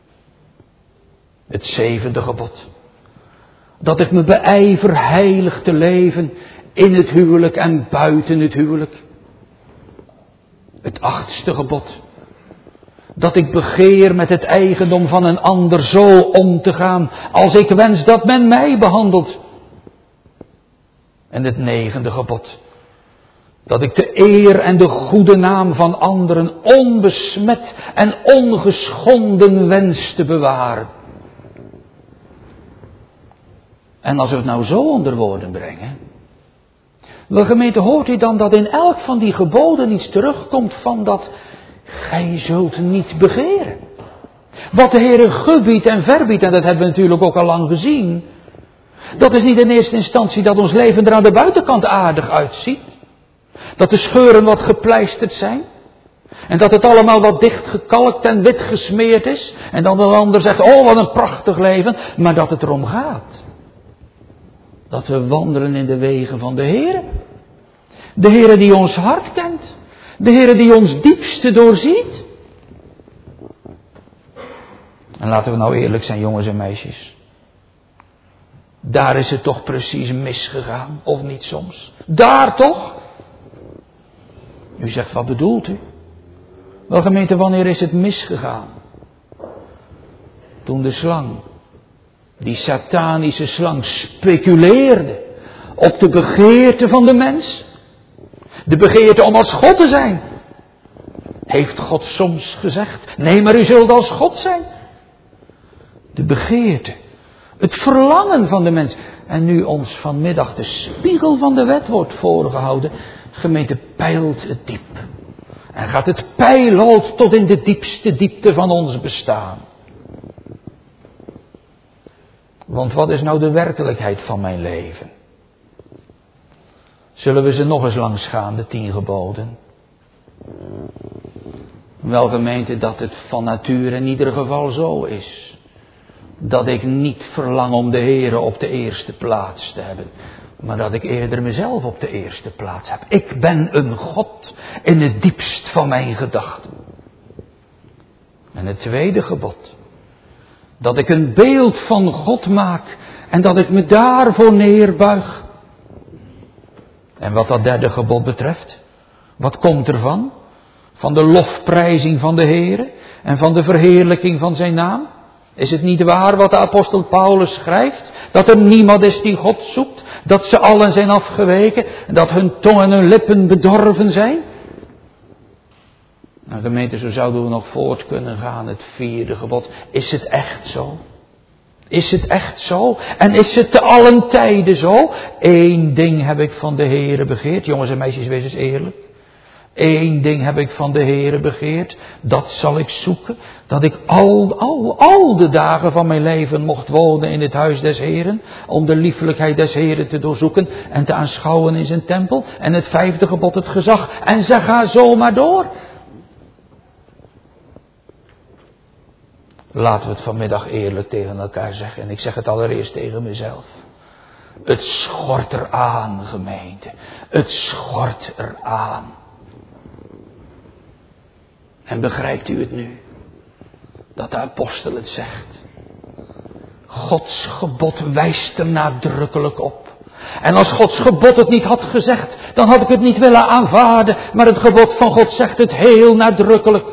Het zevende gebod. Dat ik me beijver heilig te leven in het huwelijk en buiten het huwelijk. Het achtste gebod. Dat ik begeer met het eigendom van een ander zo om te gaan als ik wens dat men mij behandelt. En het negende gebod. Dat ik de eer en de goede naam van anderen onbesmet en ongeschonden wens te bewaren. En als we het nou zo onder woorden brengen. Wel gemeente, hoort u dan dat in elk van die geboden iets terugkomt van dat gij zult niet begeren. Wat de Heere gebiedt en verbiedt, en dat hebben we natuurlijk ook al lang gezien. Dat is niet in eerste instantie dat ons leven er aan de buitenkant aardig uitziet. Dat de scheuren wat gepleisterd zijn. En dat het allemaal wat dichtgekalkt en wit gesmeerd is. En dan een ander zegt, oh wat een prachtig leven. Maar dat het erom gaat. Dat we wandelen in de wegen van de Heere. De Heere die ons hart kent. De Heere die ons diepste doorziet. En laten we nou eerlijk zijn, jongens en meisjes. Daar is het toch precies misgegaan, of niet soms? Daar toch? U zegt, wat bedoelt u? Wel gemeente, wanneer is het misgegaan? Toen de slang, die satanische slang, speculeerde op de begeerte van de mens. De begeerte om als God te zijn. Heeft God soms gezegd, nee, maar u zult als God zijn. De begeerte, het verlangen van de mens. En nu ons vanmiddag de spiegel van de wet wordt voorgehouden. Gemeente, peilt het diep. En gaat het peilen tot in de diepste diepte van ons bestaan. Want wat is nou de werkelijkheid van mijn leven? Zullen we ze nog eens langs gaan, de tien geboden? Wel gemeente, dat het van nature in ieder geval zo is. Dat ik niet verlang om de Heere op de eerste plaats te hebben. Maar dat ik eerder mezelf op de eerste plaats heb. Ik ben een God in het diepst van mijn gedachten. En het tweede gebod. Dat ik een beeld van God maak. En dat ik me daarvoor neerbuig. En wat dat derde gebod betreft. Wat komt ervan? Van de lofprijzing van de Heere. En van de verheerlijking van zijn naam. Is het niet waar wat de apostel Paulus schrijft? Dat er niemand is die God zoekt. Dat ze allen zijn afgeweken. En dat hun tong en hun lippen bedorven zijn. Nou gemeente, zo zouden we nog voort kunnen gaan. Het vierde gebod. Is het echt zo? Is het echt zo? En is het te allen tijden zo? Eén ding heb ik van de Heere begeerd. Jongens en meisjes, wees eens eerlijk. Eén ding heb ik van de Heere begeerd, dat zal ik zoeken, dat ik al, al, al de dagen van mijn leven mocht wonen in het huis des Heeren, om de liefelijkheid des Heeren te doorzoeken en te aanschouwen in zijn tempel. En het vijfde gebod, het gezag. En ze gaan zomaar door. Laten we het vanmiddag eerlijk tegen elkaar zeggen, en ik zeg het allereerst tegen mezelf. Het schort eraan, gemeente. Het schort eraan. En begrijpt u het nu? Dat de apostel het zegt. Gods gebod wijst er nadrukkelijk op. En als Gods gebod het niet had gezegd, dan had ik het niet willen aanvaarden. Maar het gebod van God zegt het heel nadrukkelijk.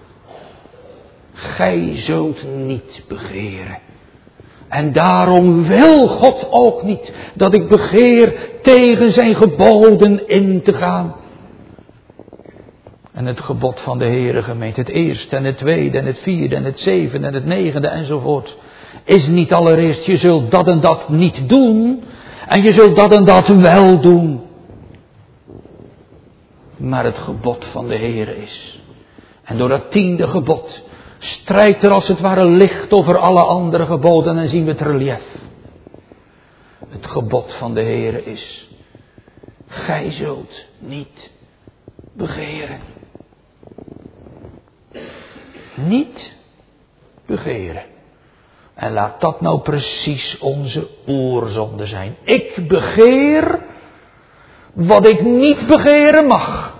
Gij zult niet begeren. En daarom wil God ook niet dat ik begeer tegen zijn geboden in te gaan. En het gebod van de Heere, gemeente, het eerste en het tweede en het vierde en het zevende en het negende enzovoort, is niet allereerst, je zult dat en dat niet doen en je zult dat en dat wel doen. Maar het gebod van de Heere is. En door dat tiende gebod strijkt er als het ware licht over alle andere geboden en zien we het relief. Het gebod van de Heere is, gij zult niet begeren. Niet begeren. En laat dat nou precies onze oorzonde zijn. Ik begeer wat ik niet begeren mag.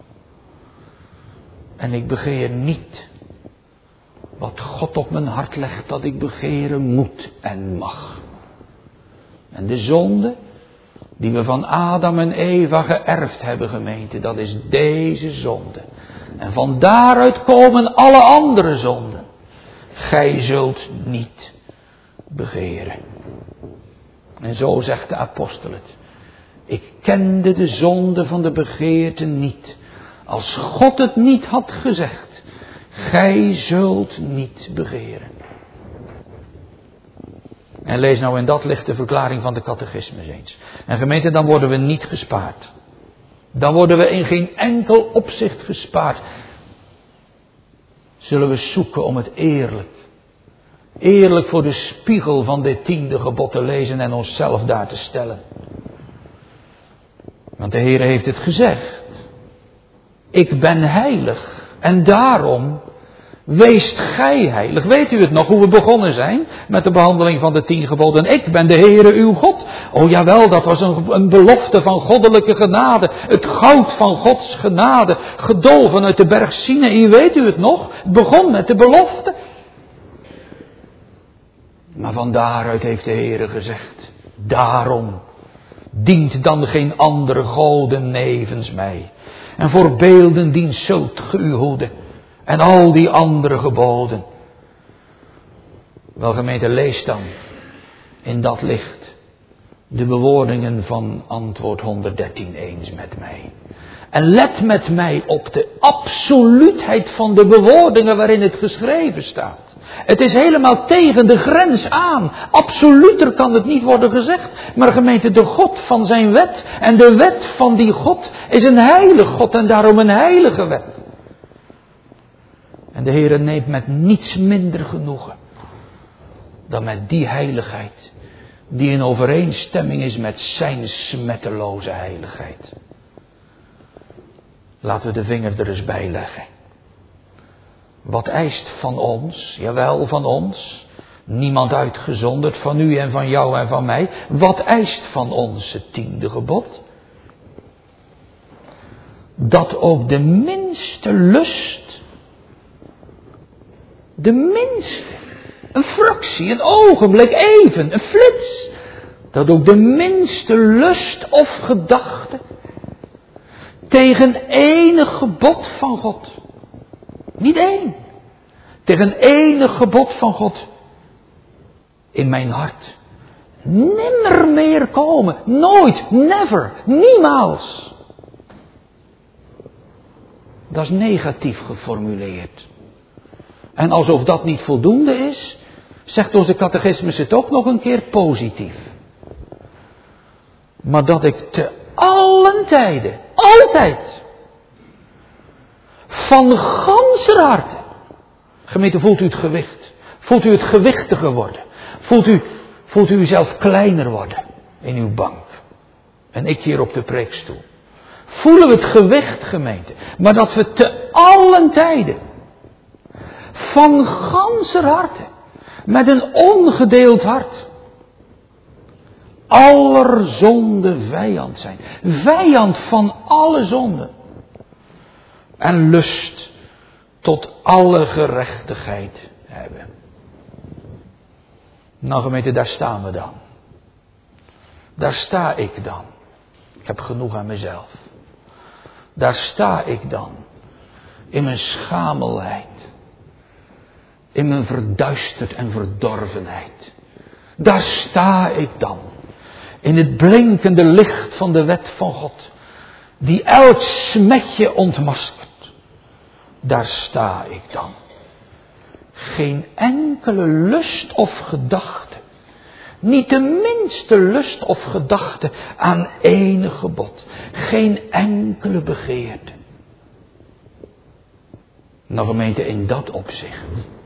En ik begeer niet wat God op mijn hart legt dat ik begeren moet en mag. En de zonde die we van Adam en Eva geërfd hebben, gemeente, dat is deze zonde. En van daaruit komen alle andere zonden. Gij zult niet begeren. En zo zegt de apostel het. Ik kende de zonde van de begeerte niet. Als God het niet had gezegd. Gij zult niet begeren. En lees nou in dat licht de verklaring van de catechismus eens. En gemeente, dan worden we niet gespaard. Dan worden we in geen enkel opzicht gespaard. Zullen we zoeken om het eerlijk. Eerlijk voor de spiegel van dit tiende gebod te lezen en onszelf daar te stellen. Want de Heer heeft het gezegd. Ik ben heilig. En daarom weest gij heilig. Weet u het nog, hoe we begonnen zijn met de behandeling van de tien geboden? Ik ben de Heere uw God. Oh jawel, dat was een, een belofte van goddelijke genade. Het goud van Gods genade. Gedolven uit de berg Sinaï. Weet u het nog? Het begon met de belofte. Maar van daaruit heeft de Heere gezegd. Daarom dient dan geen andere goden nevens mij. En voor beelden dient zult ge u hoeden. En al die andere geboden. Wel gemeente, lees dan in dat licht de bewoordingen van antwoord honderddertien eens met mij. En let met mij op de absoluutheid van de bewoordingen waarin het geschreven staat. Het is helemaal tegen de grens aan. Absoluter kan het niet worden gezegd. Maar gemeente, de God van zijn wet en de wet van die God is een heilig God en daarom een heilige wet. En de Heere neemt met niets minder genoegen dan met die heiligheid die in overeenstemming is met zijn smetteloze heiligheid. Laten we de vinger er eens bij leggen. Wat eist van ons, jawel van ons, niemand uitgezonderd, van u en van jou en van mij. Wat eist van ons het tiende gebod? Dat ook de minste lust, de minste, een fractie, een ogenblik, even, een flits. Dat ook de minste lust of gedachte tegen enig gebod van God. Niet één. Tegen enig gebod van God. In mijn hart. Nimmer meer komen. Nooit. Never. Niemals. Dat is negatief geformuleerd. En alsof dat niet voldoende is, zegt onze catechismus het ook nog een keer positief. Maar dat ik te allen tijden, altijd, van ganser harte. Gemeente, voelt u het gewicht? Voelt u het gewichtiger worden? Voelt u, voelt u uzelf kleiner worden in uw bank? En ik hier op de preekstoel. Voelen we het gewicht, gemeente? Maar dat we te allen tijden, van ganser harte, met een ongedeeld hart, aller zonde vijand zijn. Vijand van alle zonde. En lust tot alle gerechtigheid hebben. Nou gemeente, daar staan we dan. Daar sta ik dan. Ik heb genoeg aan mezelf. Daar sta ik dan. In mijn schamelheid. In mijn verduisterd en verdorvenheid. Daar sta ik dan. In het blinkende licht van de wet van God. Die elk smetje ontmaskert. Daar sta ik dan. Geen enkele lust of gedachte. Niet de minste lust of gedachte aan enig gebod. Geen enkele begeerte. Nou gemeente, in dat opzicht.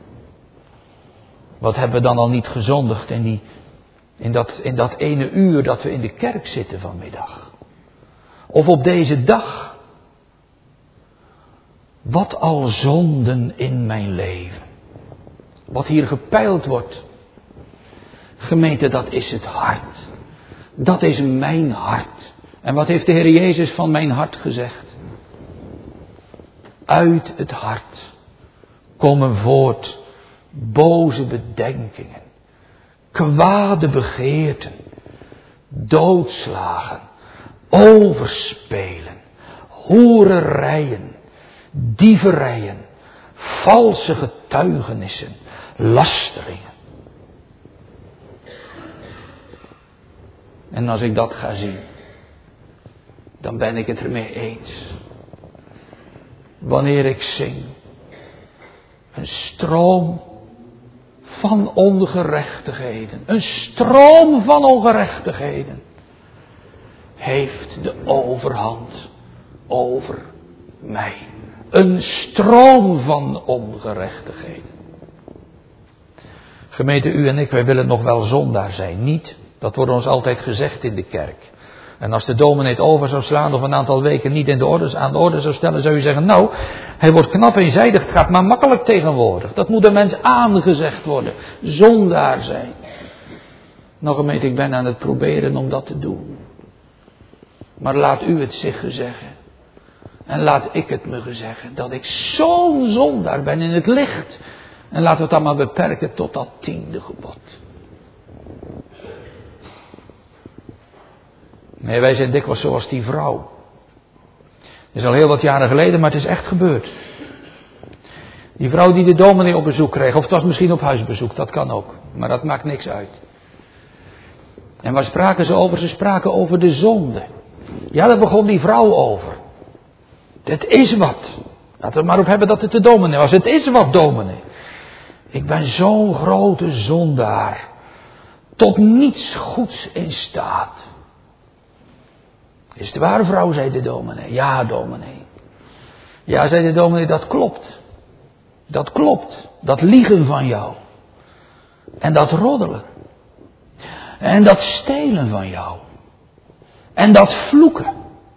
Wat hebben we dan al niet gezondigd in, die, in, dat, in dat ene uur dat we in de kerk zitten vanmiddag. Of op deze dag. Wat al zonden in mijn leven. Wat hier gepeild wordt. Gemeente, dat is het hart. Dat is mijn hart. En wat heeft de Heer Jezus van mijn hart gezegd? Uit het hart komen voort boze bedenkingen, kwade begeerten, doodslagen, overspelen, hoererijen, dieverijen, valse getuigenissen, lasteringen. En als ik dat ga zien, dan ben ik het ermee eens. Wanneer ik zing, een stroom van ongerechtigheden, een stroom van ongerechtigheden, heeft de overhand over mij. Een stroom van ongerechtigheden. Gemeente, u en ik, wij willen nog wel zondaar zijn. Niet, dat wordt ons altijd gezegd in de kerk. En als de dominee het over zou slaan of een aantal weken niet in de orde, aan de orde zou stellen, zou u zeggen, nou, hij wordt knap eenzijdig, het gaat maar makkelijk tegenwoordig. Dat moet een mens aangezegd worden. Zondaar zijn. Nou gemeente, ik ben aan het proberen om dat te doen. Maar laat u het zich gezeggen. En laat ik het me gezeggen. Dat ik zo'n zondaar ben in het licht. En laten we het dan maar beperken tot dat tiende gebod. Nee, wij zijn dikwijls zoals die vrouw. Het is al heel wat jaren geleden, maar het is echt gebeurd. Die vrouw die de dominee op bezoek kreeg. Of het was misschien op huisbezoek, dat kan ook. Maar dat maakt niks uit. En waar spraken ze over? Ze spraken over de zonde. Ja, daar begon die vrouw over. Het is wat. Laten we maar op hebben dat het de dominee was. Het is wat, dominee. Ik ben zo'n grote zondaar. Tot niets goeds in staat. Is het waar, vrouw, zei de dominee. Ja, dominee. Ja, zei de dominee, dat klopt. Dat klopt. Dat liegen van jou. En dat roddelen. En dat stelen van jou. En dat vloeken.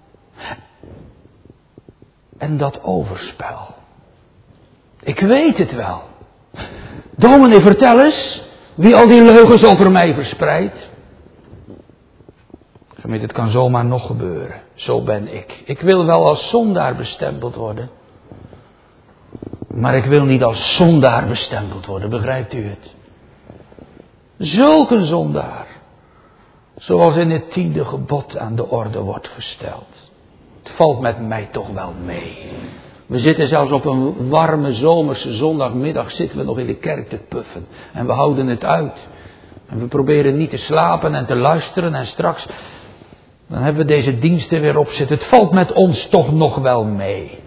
En dat overspel. Ik weet het wel. Dominee, vertel eens wie al die leugens over mij verspreidt. Gemeente, het kan zomaar nog gebeuren. Zo ben ik. Ik wil wel als zondaar bestempeld worden. Maar ik wil niet als zondaar bestempeld worden. Begrijpt u het? Zulk een zondaar. Zoals in het tiende gebod aan de orde wordt gesteld. Het valt met mij toch wel mee. We zitten zelfs op een warme zomerse zondagmiddag zitten we nog in de kerk te puffen. En we houden het uit. En we proberen niet te slapen en te luisteren. En straks, dan hebben we deze diensten weer opzitten. Het valt met ons toch nog wel mee.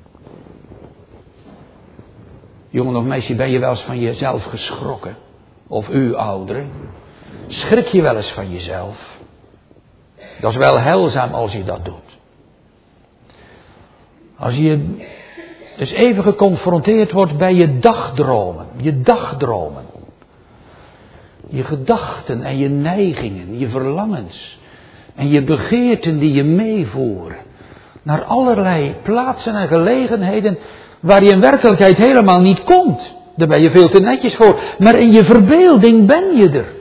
Jongen of meisje, ben je wel eens van jezelf geschrokken? Of u, ouderen? Schrik je wel eens van jezelf? Dat is wel heilzaam als je dat doet. Als je dus even geconfronteerd wordt bij je dagdromen. Je dagdromen. Je gedachten en je neigingen, je verlangens. En je begeerten die je meevoeren. Naar allerlei plaatsen en gelegenheden waar je in werkelijkheid helemaal niet komt. Daar ben je veel te netjes voor. Maar in je verbeelding ben je er.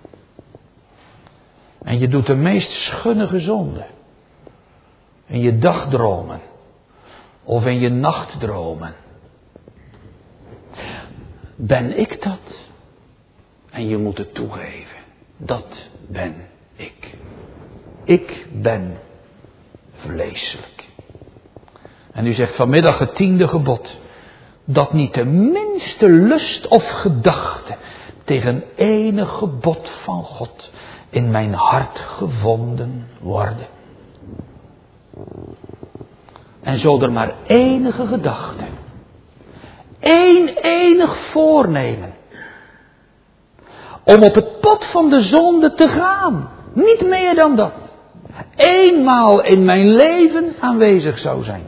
En je doet de meest schunnige zonde. In je dagdromen. Of in je nachtdromen. Ben ik dat? En je moet het toegeven. Dat ben ik. Ik ben vleeselijk. En u zegt vanmiddag het tiende gebod. Dat niet de minste lust of gedachte tegen enig gebod van God in mijn hart gevonden worden. En zo er maar enige gedachte, één enig voornemen, om op het pad van de zonde te gaan, niet meer dan dat, eenmaal in mijn leven aanwezig zou zijn.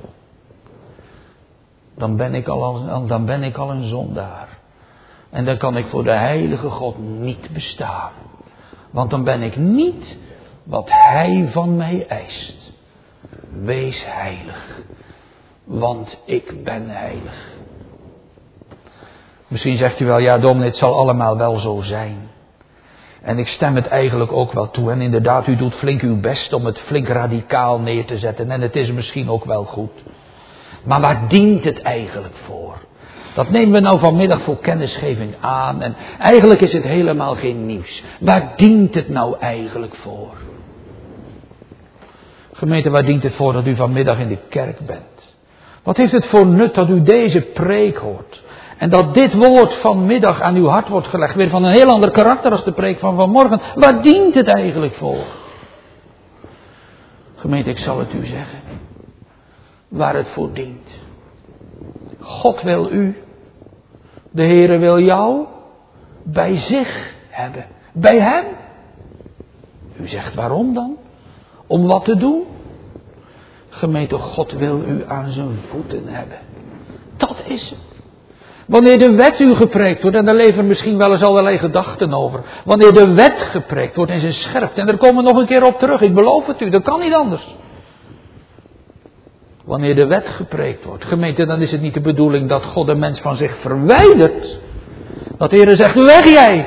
Dan ben ik al, dan ben ik al een zondaar. En dan kan ik voor de heilige God niet bestaan. Want dan ben ik niet wat Hij van mij eist. Wees heilig. Want ik ben heilig. Misschien zegt u wel, ja dominee, het zal allemaal wel zo zijn. En ik stem het eigenlijk ook wel toe. En inderdaad, u doet flink uw best om het flink radicaal neer te zetten. En het is misschien ook wel goed. Maar waar dient het eigenlijk voor? Dat nemen we nou vanmiddag voor kennisgeving aan. En eigenlijk is het helemaal geen nieuws. Waar dient het nou eigenlijk voor? Gemeente, waar dient het voor dat u vanmiddag in de kerk bent? Wat heeft het voor nut dat u deze preek hoort? En dat dit woord vanmiddag aan uw hart wordt gelegd. Weer van een heel ander karakter als de preek van vanmorgen. Waar dient het eigenlijk voor? Gemeente, ik zal het u zeggen. Waar het voor dient. God wil u. De Heere wil jou. Bij zich hebben. Bij hem. U zegt waarom dan? Om wat te doen? Gemeente, God wil u aan zijn voeten hebben. Dat is het. Wanneer de wet u gepreekt wordt, en daar leven misschien wel eens allerlei gedachten over. Wanneer de wet gepreekt wordt en ze scherpt, en daar komen we nog een keer op terug, ik beloof het u, dat kan niet anders. Wanneer de wet gepreekt wordt, gemeente, dan is het niet de bedoeling dat God de mens van zich verwijdert. Dat de Heer zegt, weg jij.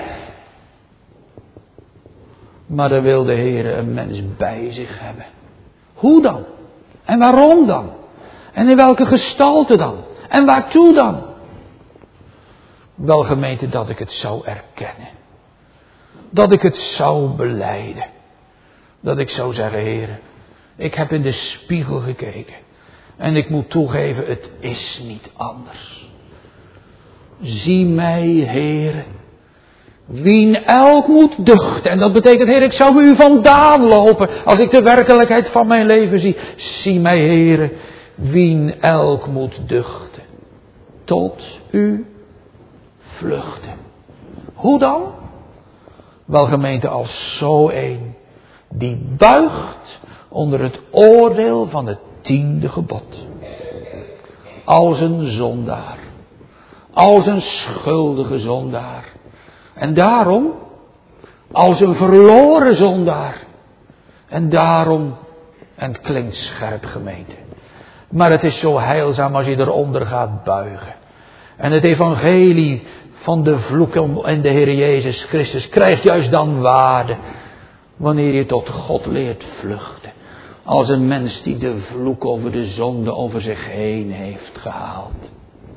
Maar dan wil de Heer een mens bij zich hebben. Hoe dan? En waarom dan? En in welke gestalte dan? En waartoe dan? Wel gemeente, dat ik het zou erkennen. Dat ik het zou belijden. Dat ik zou zeggen, Heer, ik heb in de spiegel gekeken. En ik moet toegeven, het is niet anders. Zie mij, Heer, wien elk moet duchten. En dat betekent, Heer, ik zou bij u vandaan lopen als ik de werkelijkheid van mijn leven zie. Zie mij, Heer, wien elk moet duchten. Tot u vluchten. Hoe dan? Wel gemeente, als zo een die buigt onder het oordeel van het tiende gebod. Als een zondaar. Als een schuldige zondaar. En daarom, als een verloren zondaar. En daarom, en het klinkt scherp gemeente. Maar het is zo heilzaam als je eronder gaat buigen. En het evangelie van de vloek en de Heer Jezus Christus krijgt juist dan waarde. Wanneer je tot God leert vluchten. Als een mens die de vloek over de zonde over zich heen heeft gehaald.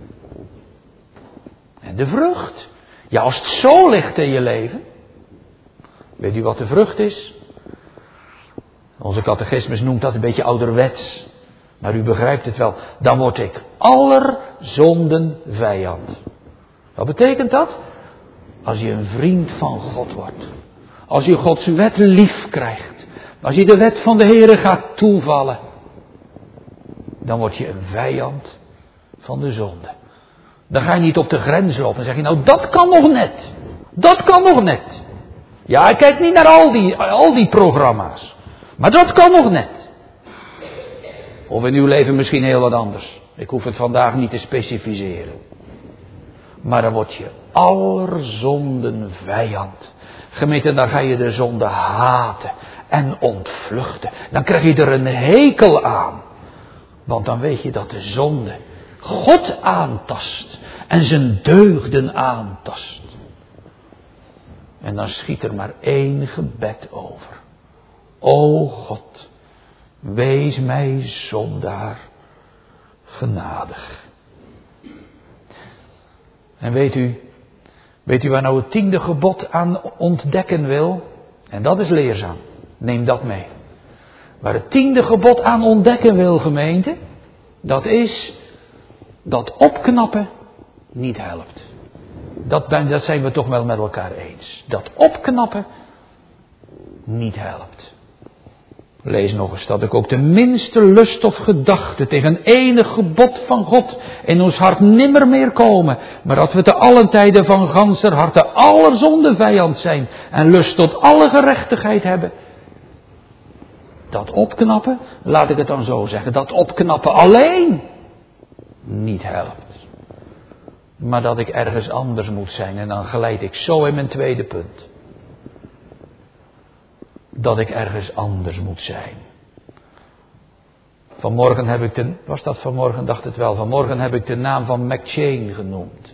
En de vrucht. Ja, als het zo ligt in je leven. Weet u wat de vrucht is? Onze catechismus noemt dat een beetje ouderwets. Maar u begrijpt het wel. Dan word ik aller zonden vijand. Wat betekent dat? Als je een vriend van God wordt. Als je Gods wet lief krijgt. Als je de wet van de Heere gaat toevallen. Dan word je een vijand van de zonde. Dan ga je niet op de grens lopen. Dan zeg je, nou dat kan nog net. Dat kan nog net. Ja, ik kijk niet naar al die, al die programma's. Maar dat kan nog net. Of in uw leven misschien heel wat anders. Ik hoef het vandaag niet te specificeren. Maar dan word je aller zonden vijand. Gemeente, dan ga je de zonde haten en ontvluchten. Dan krijg je er een hekel aan. Want dan weet je dat de zonde God aantast en zijn deugden aantast. En dan schiet er maar één gebed over. O God, wees mij zondaar genadig. En weet u, weet u waar nou het tiende gebod aan ontdekken wil? En dat is leerzaam. Neem dat mee. Waar het tiende gebod aan ontdekken wil, gemeente, dat is dat opknappen niet helpt. Dat, dat zijn we toch wel met elkaar eens. Dat opknappen niet helpt. Lees nog eens dat ik ook de minste lust of gedachte tegen enig gebod van God in ons hart nimmer meer komen. Maar dat we te allen tijden van ganser harte aller zonde vijand zijn. En lust tot alle gerechtigheid hebben. Dat opknappen, laat ik het dan zo zeggen. Dat opknappen alleen niet helpt. Maar dat ik ergens anders moet zijn. En dan geleid ik zo in mijn tweede punt. Dat ik ergens anders moet zijn. Vanmorgen heb ik de, was dat vanmorgen, dacht het wel. Vanmorgen heb ik de naam van McChain genoemd.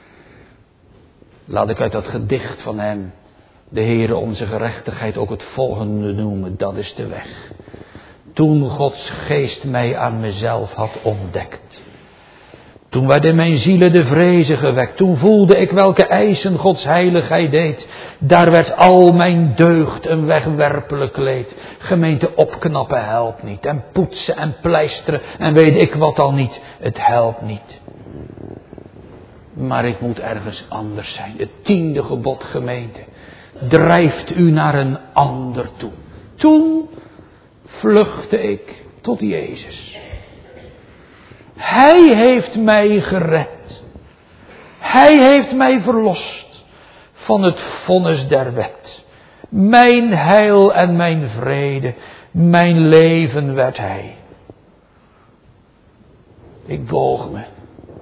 Laat ik uit dat gedicht van hem, de Heere onze gerechtigheid, ook het volgende noemen. Dat is de weg. Toen Gods geest mij aan mezelf had ontdekt. Toen werd in mijn zielen de vrezen gewekt. Toen voelde ik welke eisen Gods heiligheid deed. Daar werd al mijn deugd een wegwerpelijk kleed. Gemeente, opknappen helpt niet. En poetsen en pleisteren en weet ik wat al niet. Het helpt niet. Maar ik moet ergens anders zijn. Het tiende gebod, gemeente, drijft u naar een ander toe. Toen vluchtte ik tot Jezus. Hij heeft mij gered. Hij heeft mij verlost van het vonnis der wet. Mijn heil en mijn vrede, mijn leven werd hij. Ik boog me.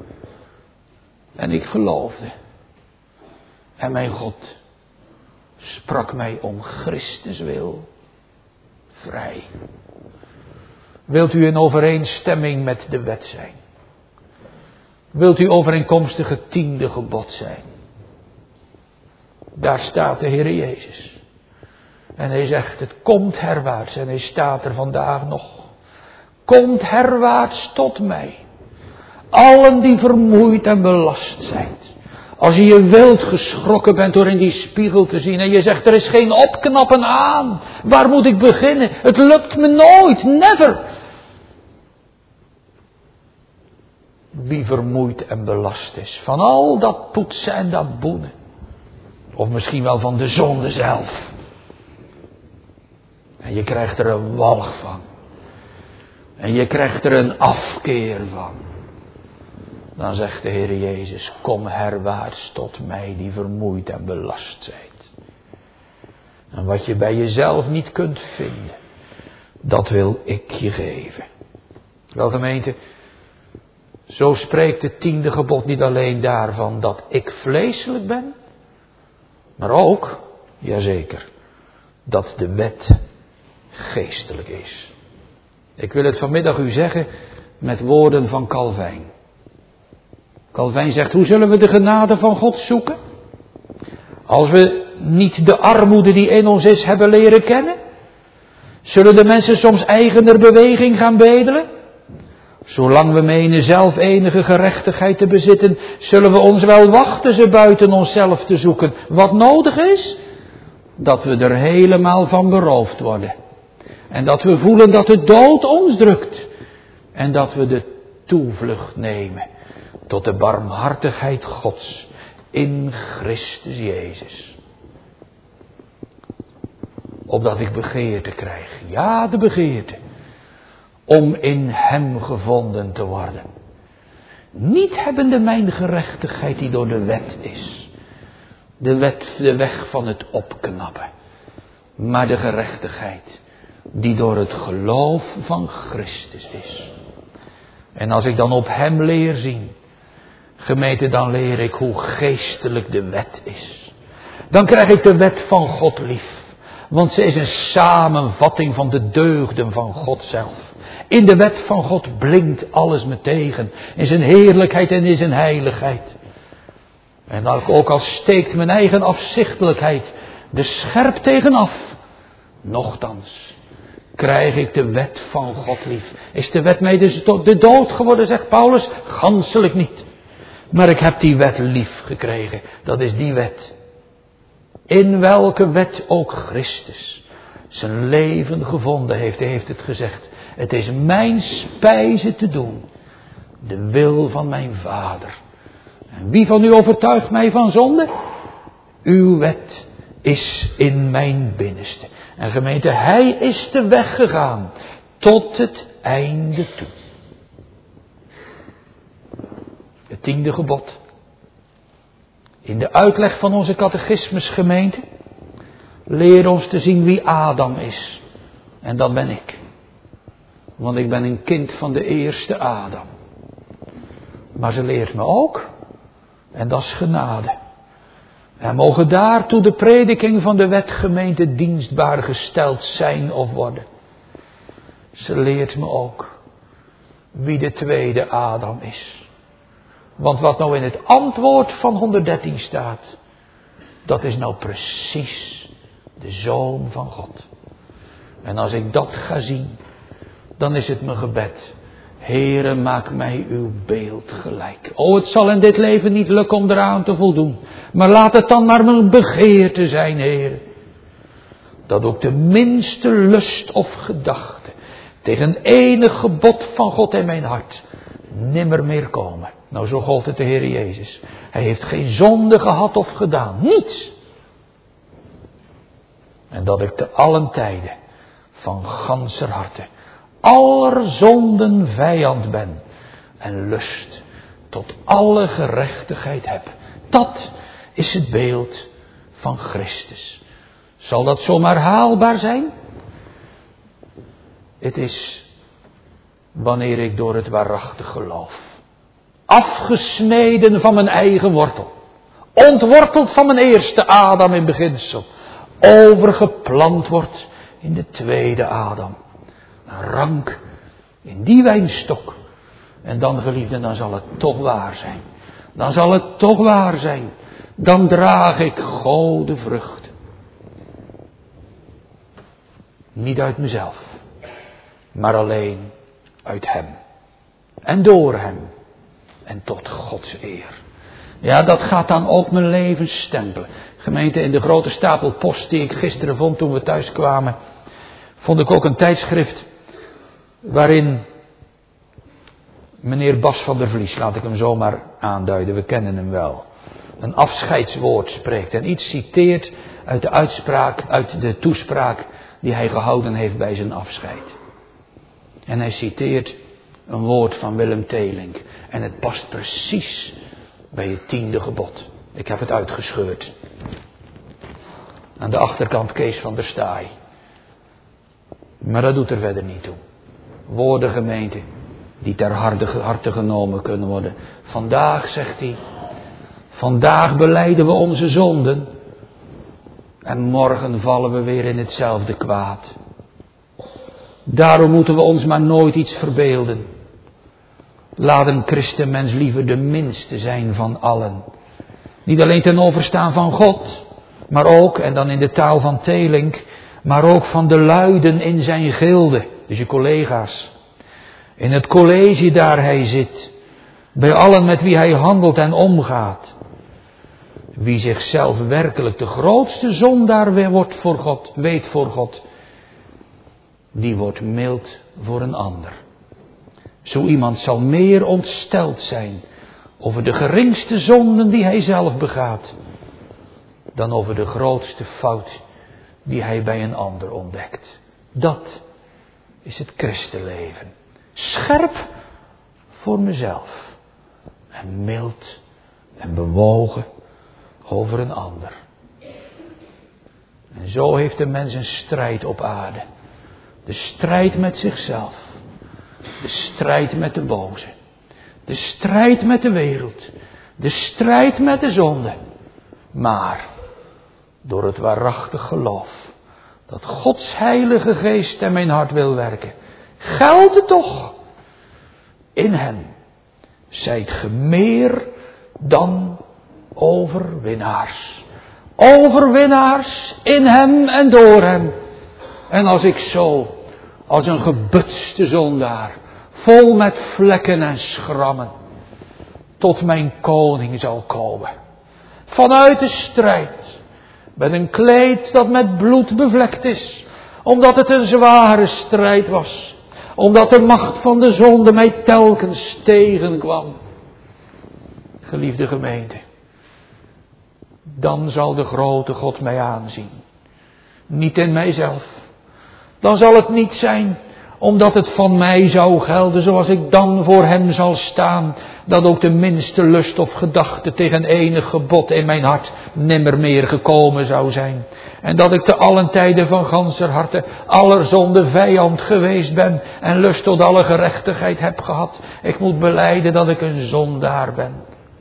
En ik geloofde. En mijn God sprak mij om Christus wil vrij. Wilt u in overeenstemming met de wet zijn? Wilt u overeenkomstig het tiende gebod zijn? Daar staat de Heer Jezus. En hij zegt, het komt herwaarts. En hij staat er vandaag nog. Komt herwaarts tot mij. Allen die vermoeid en belast zijn. Als je je wild geschrokken bent door in die spiegel te zien. En je zegt, er is geen opknappen aan. Waar moet ik beginnen? Het lukt me nooit. Never. Wie vermoeid en belast is. Van al dat poetsen en dat boenen. Of misschien wel van de zonde zelf. En je krijgt er een walg van. En je krijgt er een afkeer van. Dan zegt de Heer Jezus, kom herwaarts tot mij die vermoeid en belast zijt. En wat je bij jezelf niet kunt vinden, dat wil ik je geven. Wel gemeente, zo spreekt het tiende gebod niet alleen daarvan dat ik vleeselijk ben, maar ook, jazeker, dat de wet geestelijk is. Ik wil het vanmiddag u zeggen met woorden van Calvijn. Calvijn zegt, hoe zullen we de genade van God zoeken? Als we niet de armoede die in ons is hebben leren kennen? Zullen de mensen soms eigener beweging gaan bedelen? Zolang we menen zelf enige gerechtigheid te bezitten, zullen we ons wel wachten ze buiten onszelf te zoeken. Wat nodig is? Dat we er helemaal van beroofd worden. En dat we voelen dat de dood ons drukt. En dat we de toevlucht nemen tot de barmhartigheid Gods in Christus Jezus. Opdat ik begeerte krijg, ja de begeerte, om in hem gevonden te worden. Niet hebbende mijn gerechtigheid die door de wet is. De wet, de weg van het opknappen. Maar de gerechtigheid die door het geloof van Christus is. En als ik dan op hem leer zien, gemeente, dan leer ik hoe geestelijk de wet is. Dan krijg ik de wet van God lief. Want ze is een samenvatting van de deugden van God zelf. In de wet van God blinkt alles me tegen. In zijn heerlijkheid en in zijn heiligheid. En ook al steekt mijn eigen afzichtelijkheid de scherp tegenaf. Nochtans krijg ik de wet van God lief. Is de wet mij dus tot de dood geworden, zegt Paulus? Ganselijk niet. Maar ik heb die wet lief gekregen. Dat is die wet. In welke wet ook Christus zijn leven gevonden heeft. Hij heeft het gezegd. Het is mijn spijze te doen. De wil van mijn Vader. En wie van u overtuigt mij van zonde? Uw wet is in mijn binnenste. En gemeente, hij is de weg gegaan. Tot het einde toe. Het tiende gebod. In de uitleg van onze catechismus gemeente. Leer ons te zien wie Adam is. En dat ben ik. Want ik ben een kind van de eerste Adam. Maar ze leert me ook. En dat is genade. En mogen daartoe de prediking van de wetgemeente dienstbaar gesteld zijn of worden. Ze leert me ook wie de tweede Adam is. Want wat nou in het antwoord van honderddertien staat, dat is nou precies de Zoon van God. En als ik dat ga zien, dan is het mijn gebed. Heere, maak mij uw beeld gelijk. O, het zal in dit leven niet lukken om eraan te voldoen. Maar laat het dan maar mijn begeerte zijn, Heere. Dat ook de minste lust of gedachte tegen enig gebod van God in mijn hart nimmer meer komen. Nou, zo gold het de Heer Jezus. Hij heeft geen zonde gehad of gedaan. Niets. En dat ik te allen tijden van ganser harte aller zonden vijand ben en lust tot alle gerechtigheid heb. Dat is het beeld van Christus. Zal dat zomaar haalbaar zijn? Het is wanneer ik door het waarachtig geloof, afgesneden van mijn eigen wortel, ontworteld van mijn eerste Adam in beginsel, overgeplant wordt in de tweede Adam. Een rank in die wijnstok. En dan, geliefden, dan zal het toch waar zijn. Dan zal het toch waar zijn. Dan draag ik gode vrucht. Niet uit mezelf, maar alleen uit hem. En door hem. En tot Gods eer. Ja, dat gaat dan ook mijn leven stempelen. Gemeente, in de grote stapel post die ik gisteren vond toen we thuis kwamen, vond ik ook een tijdschrift waarin meneer Bas van der Vlies, laat ik hem zomaar aanduiden, we kennen hem wel, een afscheidswoord spreekt en iets citeert uit de uitspraak, uit de toespraak die hij gehouden heeft bij zijn afscheid. En hij citeert een woord van Willem Teelink en het past precies bij het tiende gebod. Ik heb het uitgescheurd. Aan de achterkant Kees van der Staaij. Maar dat doet er verder niet toe. Woorden, gemeente, die ter harte genomen kunnen worden. Vandaag, zegt hij, vandaag belijden we onze zonden. En morgen vallen we weer in hetzelfde kwaad. Daarom moeten we ons maar nooit iets verbeelden. Laat een christenmens liever de minste zijn van allen. Niet alleen ten overstaan van God, maar ook, en dan in de taal van Teelink, maar ook van de luiden in zijn gilde, dus je collega's. In het college daar hij zit, bij allen met wie hij handelt en omgaat. Wie zichzelf werkelijk de grootste zondaar weer wordt voor God, weet voor God, die wordt mild voor een ander. Zo iemand zal meer ontsteld zijn over de geringste zonden die hij zelf begaat, dan over de grootste fout die hij bij een ander ontdekt. Dat is het christenleven. Scherp voor mezelf en mild en bewogen over een ander. En zo heeft de mens een strijd op aarde. De strijd met zichzelf. De strijd met de boze. De strijd met de wereld. De strijd met de zonde. Maar door het waarachtig geloof dat Gods heilige geest in mijn hart wil werken, geldt het toch. In hem zijt ge meer dan overwinnaars. Overwinnaars in hem en door hem. En als ik zo, als een gebutste zondaar, vol met vlekken en schrammen, tot mijn koning zal komen. Vanuit de strijd, met een kleed dat met bloed bevlekt is, omdat het een zware strijd was. Omdat de macht van de zonde mij telkens tegenkwam. Geliefde gemeente, dan zal de grote God mij aanzien. Niet in mijzelf. Dan zal het niet zijn omdat het van mij zou gelden, zoals ik dan voor hem zal staan, dat ook de minste lust of gedachte tegen enig gebod in mijn hart nimmer meer gekomen zou zijn. En dat ik te allen tijden van ganser harte aller zonde vijand geweest ben en lust tot alle gerechtigheid heb gehad. Ik moet belijden dat ik een zondaar ben.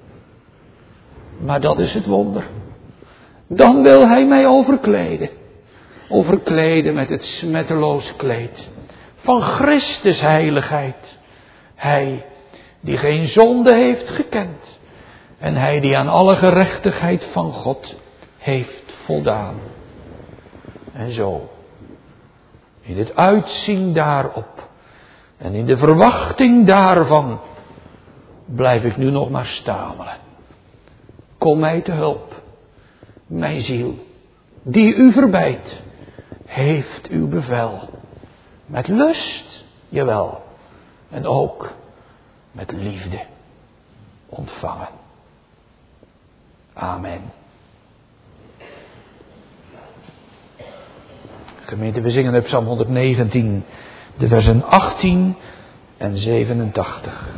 Maar dat is het wonder. Dan wil hij mij overkleden. Overkleden met het smetteloos kleed van Christus heiligheid. Hij die geen zonde heeft gekend. En hij die aan alle gerechtigheid van God heeft voldaan. En zo, in het uitzien daarop en in de verwachting daarvan, blijf ik nu nog maar stamelen. Kom mij te hulp, mijn ziel, die u verbijt, heeft uw bevel. Met lust, jawel, en ook met liefde ontvangen. Amen. Gemeente, we zingen uit Psalm honderdnegentien, de versen achttien en zevenentachtig.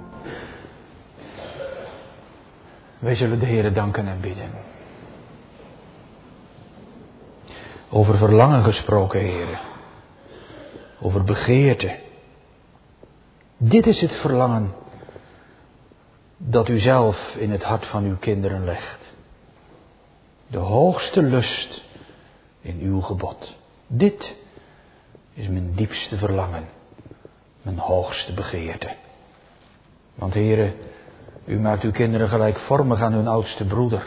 Wij zullen de Heere danken en bidden. Over verlangen gesproken, heren. Over begeerte. Dit is het verlangen dat u zelf in het hart van uw kinderen legt. De hoogste lust in uw gebod. Dit is mijn diepste verlangen. Mijn hoogste begeerte. Want heren, u maakt uw kinderen gelijkvormig aan hun oudste broeder.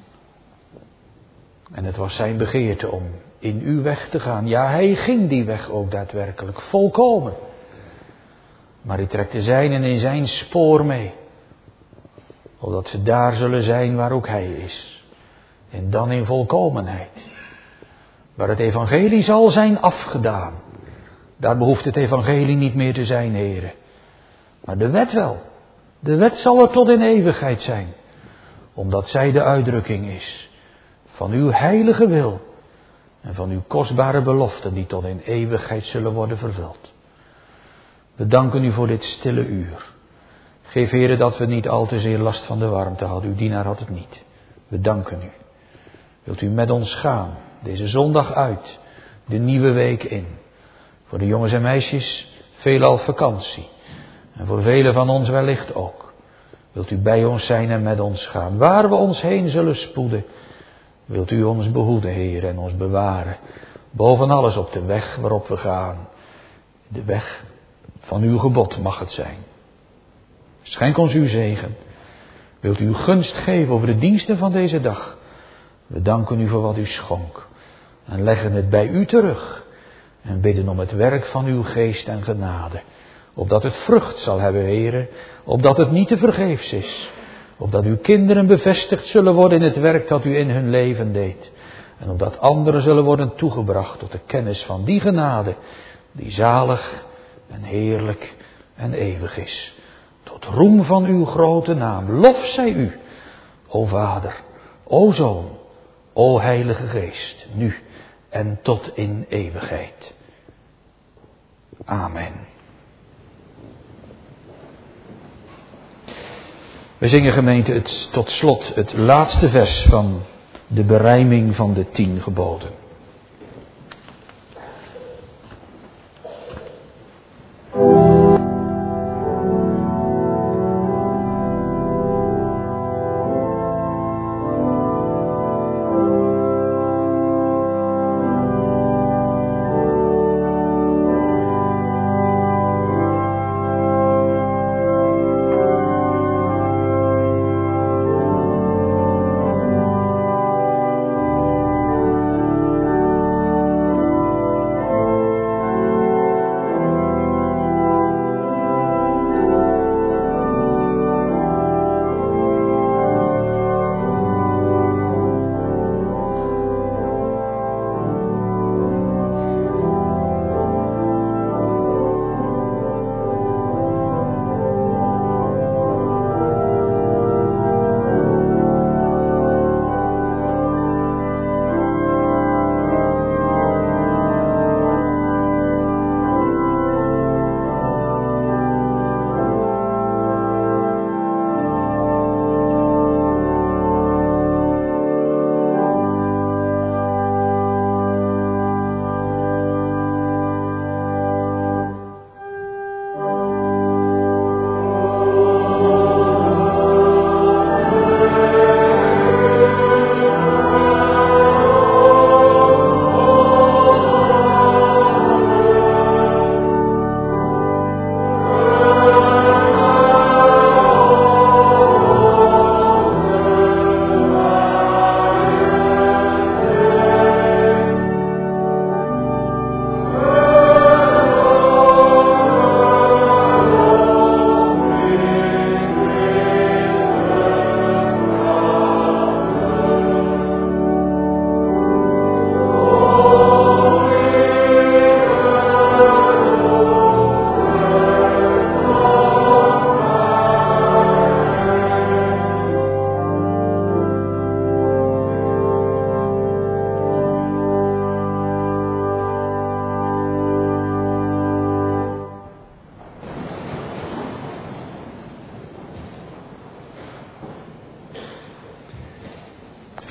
En het was zijn begeerte om in uw weg te gaan. Ja, hij ging die weg ook daadwerkelijk, volkomen. Maar hij trekt de zijnen in zijn spoor mee. Opdat ze daar zullen zijn waar ook hij is. En dan in volkomenheid. Waar het evangelie zal zijn afgedaan. Daar behoeft het evangelie niet meer te zijn, heren. Maar de wet wel. De wet zal er tot in eeuwigheid zijn. Omdat zij de uitdrukking is van uw heilige wil. En van uw kostbare beloften die tot in eeuwigheid zullen worden vervuld. We danken u voor dit stille uur. Geef, heren, dat we niet al te zeer last van de warmte hadden. Uw dienaar had het niet. We danken u. Wilt u met ons gaan, deze zondag uit, de nieuwe week in. Voor de jongens en meisjes veelal vakantie. En voor velen van ons wellicht ook. Wilt u bij ons zijn en met ons gaan. Waar we ons heen zullen spoeden. Wilt u ons behoeden, Heer, en ons bewaren. Boven alles op de weg waarop we gaan. De weg van uw gebod mag het zijn. Schenk ons uw zegen. Wilt u uw gunst geven over de diensten van deze dag. We danken u voor wat u schonk. En leggen het bij u terug. En bidden om het werk van uw geest en genade. Opdat het vrucht zal hebben, Heere. Opdat het niet te vergeefs is. Opdat uw kinderen bevestigd zullen worden in het werk dat u in hun leven deed. En opdat anderen zullen worden toegebracht tot de kennis van die genade. Die zalig en heerlijk en eeuwig is. Tot roem van uw grote naam. Lof zij u, o Vader, o Zoon, o Heilige Geest. Nu en tot in eeuwigheid. Amen. We zingen, gemeente, het, tot slot het laatste vers van de berijming van de tien geboden.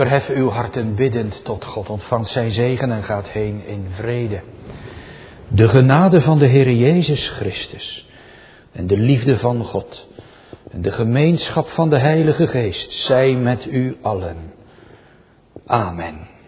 Verhef uw harten biddend tot God. Ontvangt zijn zegen en gaat heen in vrede. De genade van de Heer Jezus Christus en de liefde van God en de gemeenschap van de Heilige Geest zij met u allen. Amen.